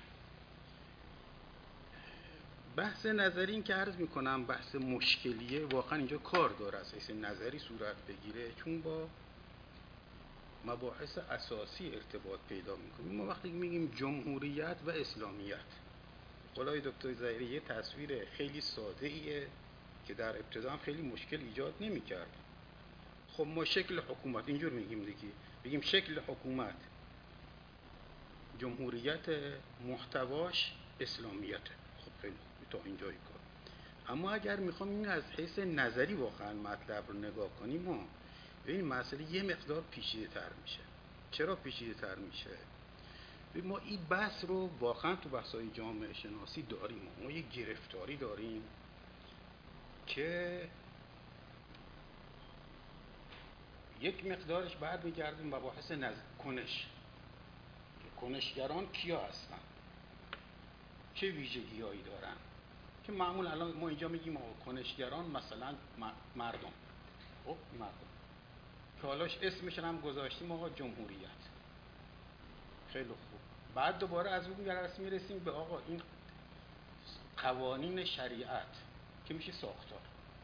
بحث نظری این که عرض میکنم بحث مشکلیه، واقعا اینجا کار داره اساس نظری صورت بگیره، چون با مباحث اساسی ارتباط پیدا میکنیم. ما وقتی میگیم جمهوریت و اسلامیت، قولای دکتر ظهیری یه تصویر خیلی ساده ایه که در ابتدا هم خیلی مشکل ایجاد نمیکرد. خب ما شکل حکومت اینجور میگیم دیگه، بگیم شکل حکومت جمهوریت، محتواش اسلامیت. خب خیلی خوب، تا اینجای کار. اما اگر میخوام این از حیث نظری واقعا مطلب رو نگاه کنیم، ما این مسئله یه مقدار پیچیده تر میشه. چرا پیچیده تر میشه؟ ما این بحث رو واقعا تو بحث‌های جامعه شناسی داریم. ما یک گرفتاری داریم که یک مقدارش برمیگردیم به مباحث کنش. کنشگران کیا هستن؟ چه ویژگی‌هایی دارن؟ که معمول الان ما اینجا میگیم کنشگران مثلا مردم. خب مردم که حالاش اسمش هم گذاشتیم آقا جمهوریت. خیلی خوب. بعد دوباره از اون جلسه میرسیم به آقا این قوانین شریعت که میشه ساختار.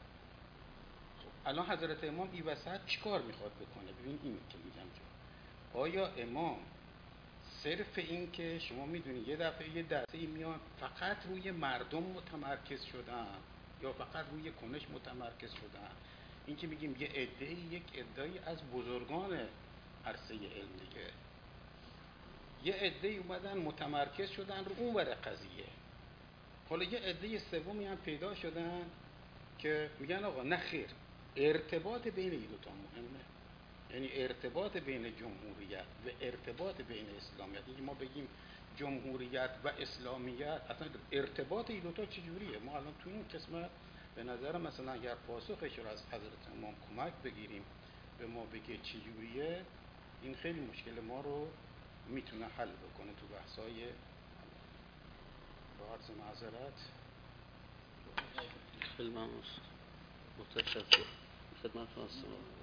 خب الان حضرت امام این وسط چیکار میخواد بکنه؟ ببین این که میگم که آیا امام صرف این که شما میدونید یه دفعه میان فقط روی مردم متمرکز شدن یا فقط روی کنش متمرکز شدن؟ این که میگیم یه عده‌ای یک عده‌ای از بزرگان عرصه علم دیگه، یه عده‌ای اومدن متمرکز شدن رو اون ور قضیه. حالا یه عده سومی هم پیدا شدن که میگن آقا نه خیر، ارتباط بین این دوتا مهمه. یعنی ارتباط بین جمهوریت و ارتباط بین اسلامیت. یعنی ما بگیم جمهوریت و اسلامیت، اصلا ارتباط این دوتا چجوریه؟ ما الان تو این قسمت به نظر مثلا اگر پاسخش رو از حضرت امام کمک بگیریم به ما بگه چجوریه، این خیلی مشکل ما رو میتونه حل بکنه تو بحث‌های با عرض معذرت. خیلی ممنون. متشکرم. خدمتتون هستم.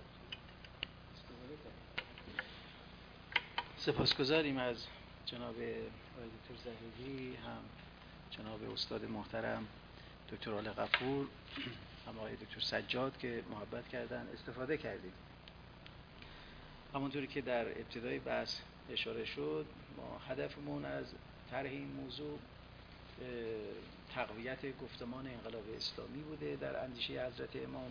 سپاسگزاریم از جناب آقای دکتر زهیری، هم جناب استاد محترم دکتر آل غفور، هم آقای دکتر سجاد که محبت کردن استفاده کردیم. همونطوری که در ابتدای بحث اشاره شد، ما هدفمون از طرح این موضوع تقویت گفتمان انقلاب اسلامی بوده در اندیشه حضرت امام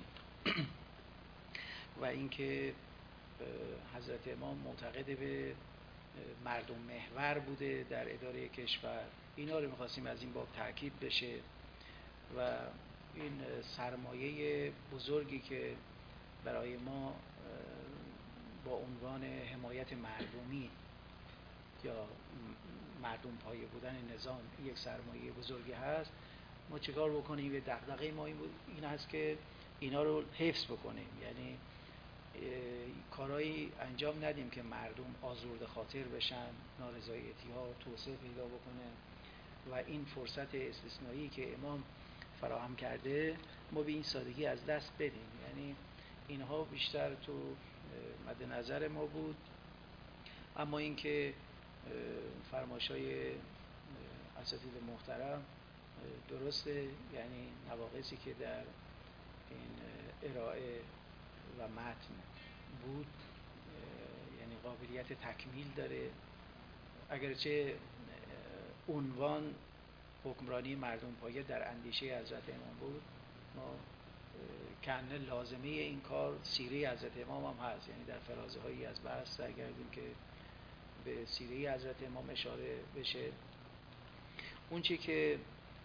و اینکه حضرت امام معتقد به مردم محور بوده در اداره کشور. اینا رو می‌خواستیم از این باب تأکید بشه و این سرمایه بزرگی که برای ما با عنوان حمایت مردمی یا مردم پایه بودن نظام یک سرمایه بزرگی هست، ما چیکار بکنیم؟ به دغدغه ما این هست که اینا رو حفظ بکنیم. یعنی کارهایی انجام ندیم که مردم آزرده خاطر بشن، نارضایتی ها توسعه پیدا بکنه و این فرصت استثنایی که امام فراهم کرده ما به این سادگی از دست بدیم. یعنی اینها بیشتر تو مد نظر ما بود. اما اینکه فرمایش‌های اساتید محترم درسته، یعنی نواقصی که در این ارائه و متن بود یعنی قابلیت تکمیل داره. اگرچه عنوان حکمرانی مردم پایه در اندیشه حضرت امام بود، ما کنه لازمه این کار سیره حضرت امام هم هست. یعنی در فرازه هایی از بحث سرگردیم که به سیره حضرت امام اشاره بشه. اون چی که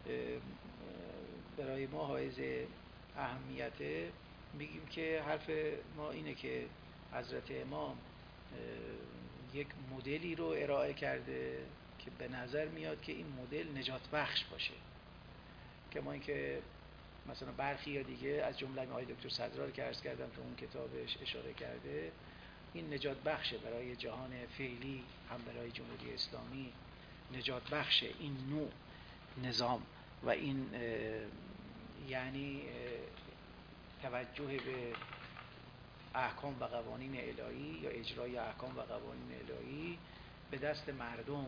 برای ما حائز اهمیته، میگیم که حرف ما اینه که حضرت امام یک مدلی رو ارائه کرده که به نظر میاد که این مدل نجات بخش باشه. که ما اینکه مثلا برخی یا دیگه از جمله آقای دکتر صدرا که عرض کردم تو اون کتابش اشاره کرده، این نجات بخشه برای جهان فعلی، هم برای جمهوری اسلامی نجات بخشه این نوع نظام و این یعنی توجه به احکام و قوانین الهی یا اجرای احکام و قوانین الهی به دست مردم.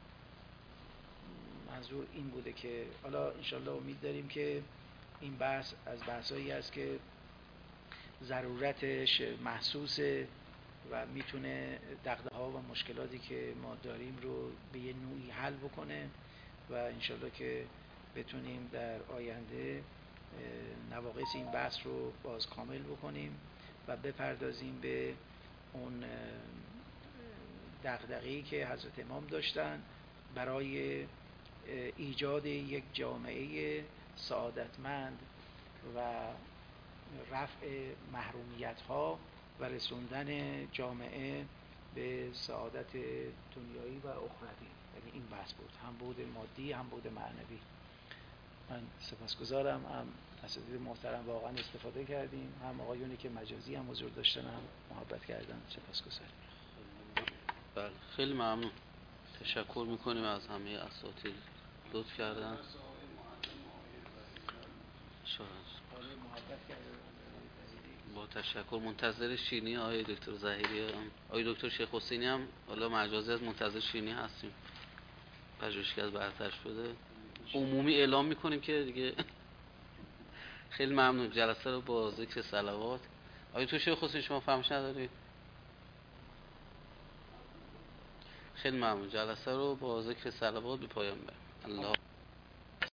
منظور این بوده که حالا انشالله امید داریم که این بحث از بحثایی است که ضرورتش محسوسه و میتونه دغدغه‌ها و مشکلاتی که ما داریم رو به یه نوعی حل بکنه و انشالله که بتونیم در آینده نواقص این بحث رو باز کامل بکنیم و بپردازیم به اون دغدغه‌ای که حضرت امام داشتن برای ایجاد یک جامعه سعادتمند و رفع محرومیت ها و رسوندن جامعه به سعادت دنیایی و اخروی. یعنی این بحث بود، هم بود مادی هم بود معنوی. من سپاسگزارم، هم اساتید محترم واقعا استفاده کردیم، هم آقایونی که مجازی هم حضور داشتن هم محبت کردن. سپاسگزارم. بله خیلی ممنون، تشکر میکنیم از همه اساتید لطف کردن. با تشکر منتظر شیرینی آقای دکتر ظاهری، آقای دکتر شیخ حسینی هم حالا مجازی از منتظر شیرینی هستیم. پژوهشگر برتر شده عمومی اعلام میکنیم که دیگه. خیلی ممنون. جلسه رو با ذکر صلوات. آقای دکتر شیخ حسینی شما فرمایش ندارید؟ خیلی ممنون. جلسه رو با ذکر صلوات به پایان بریم. الله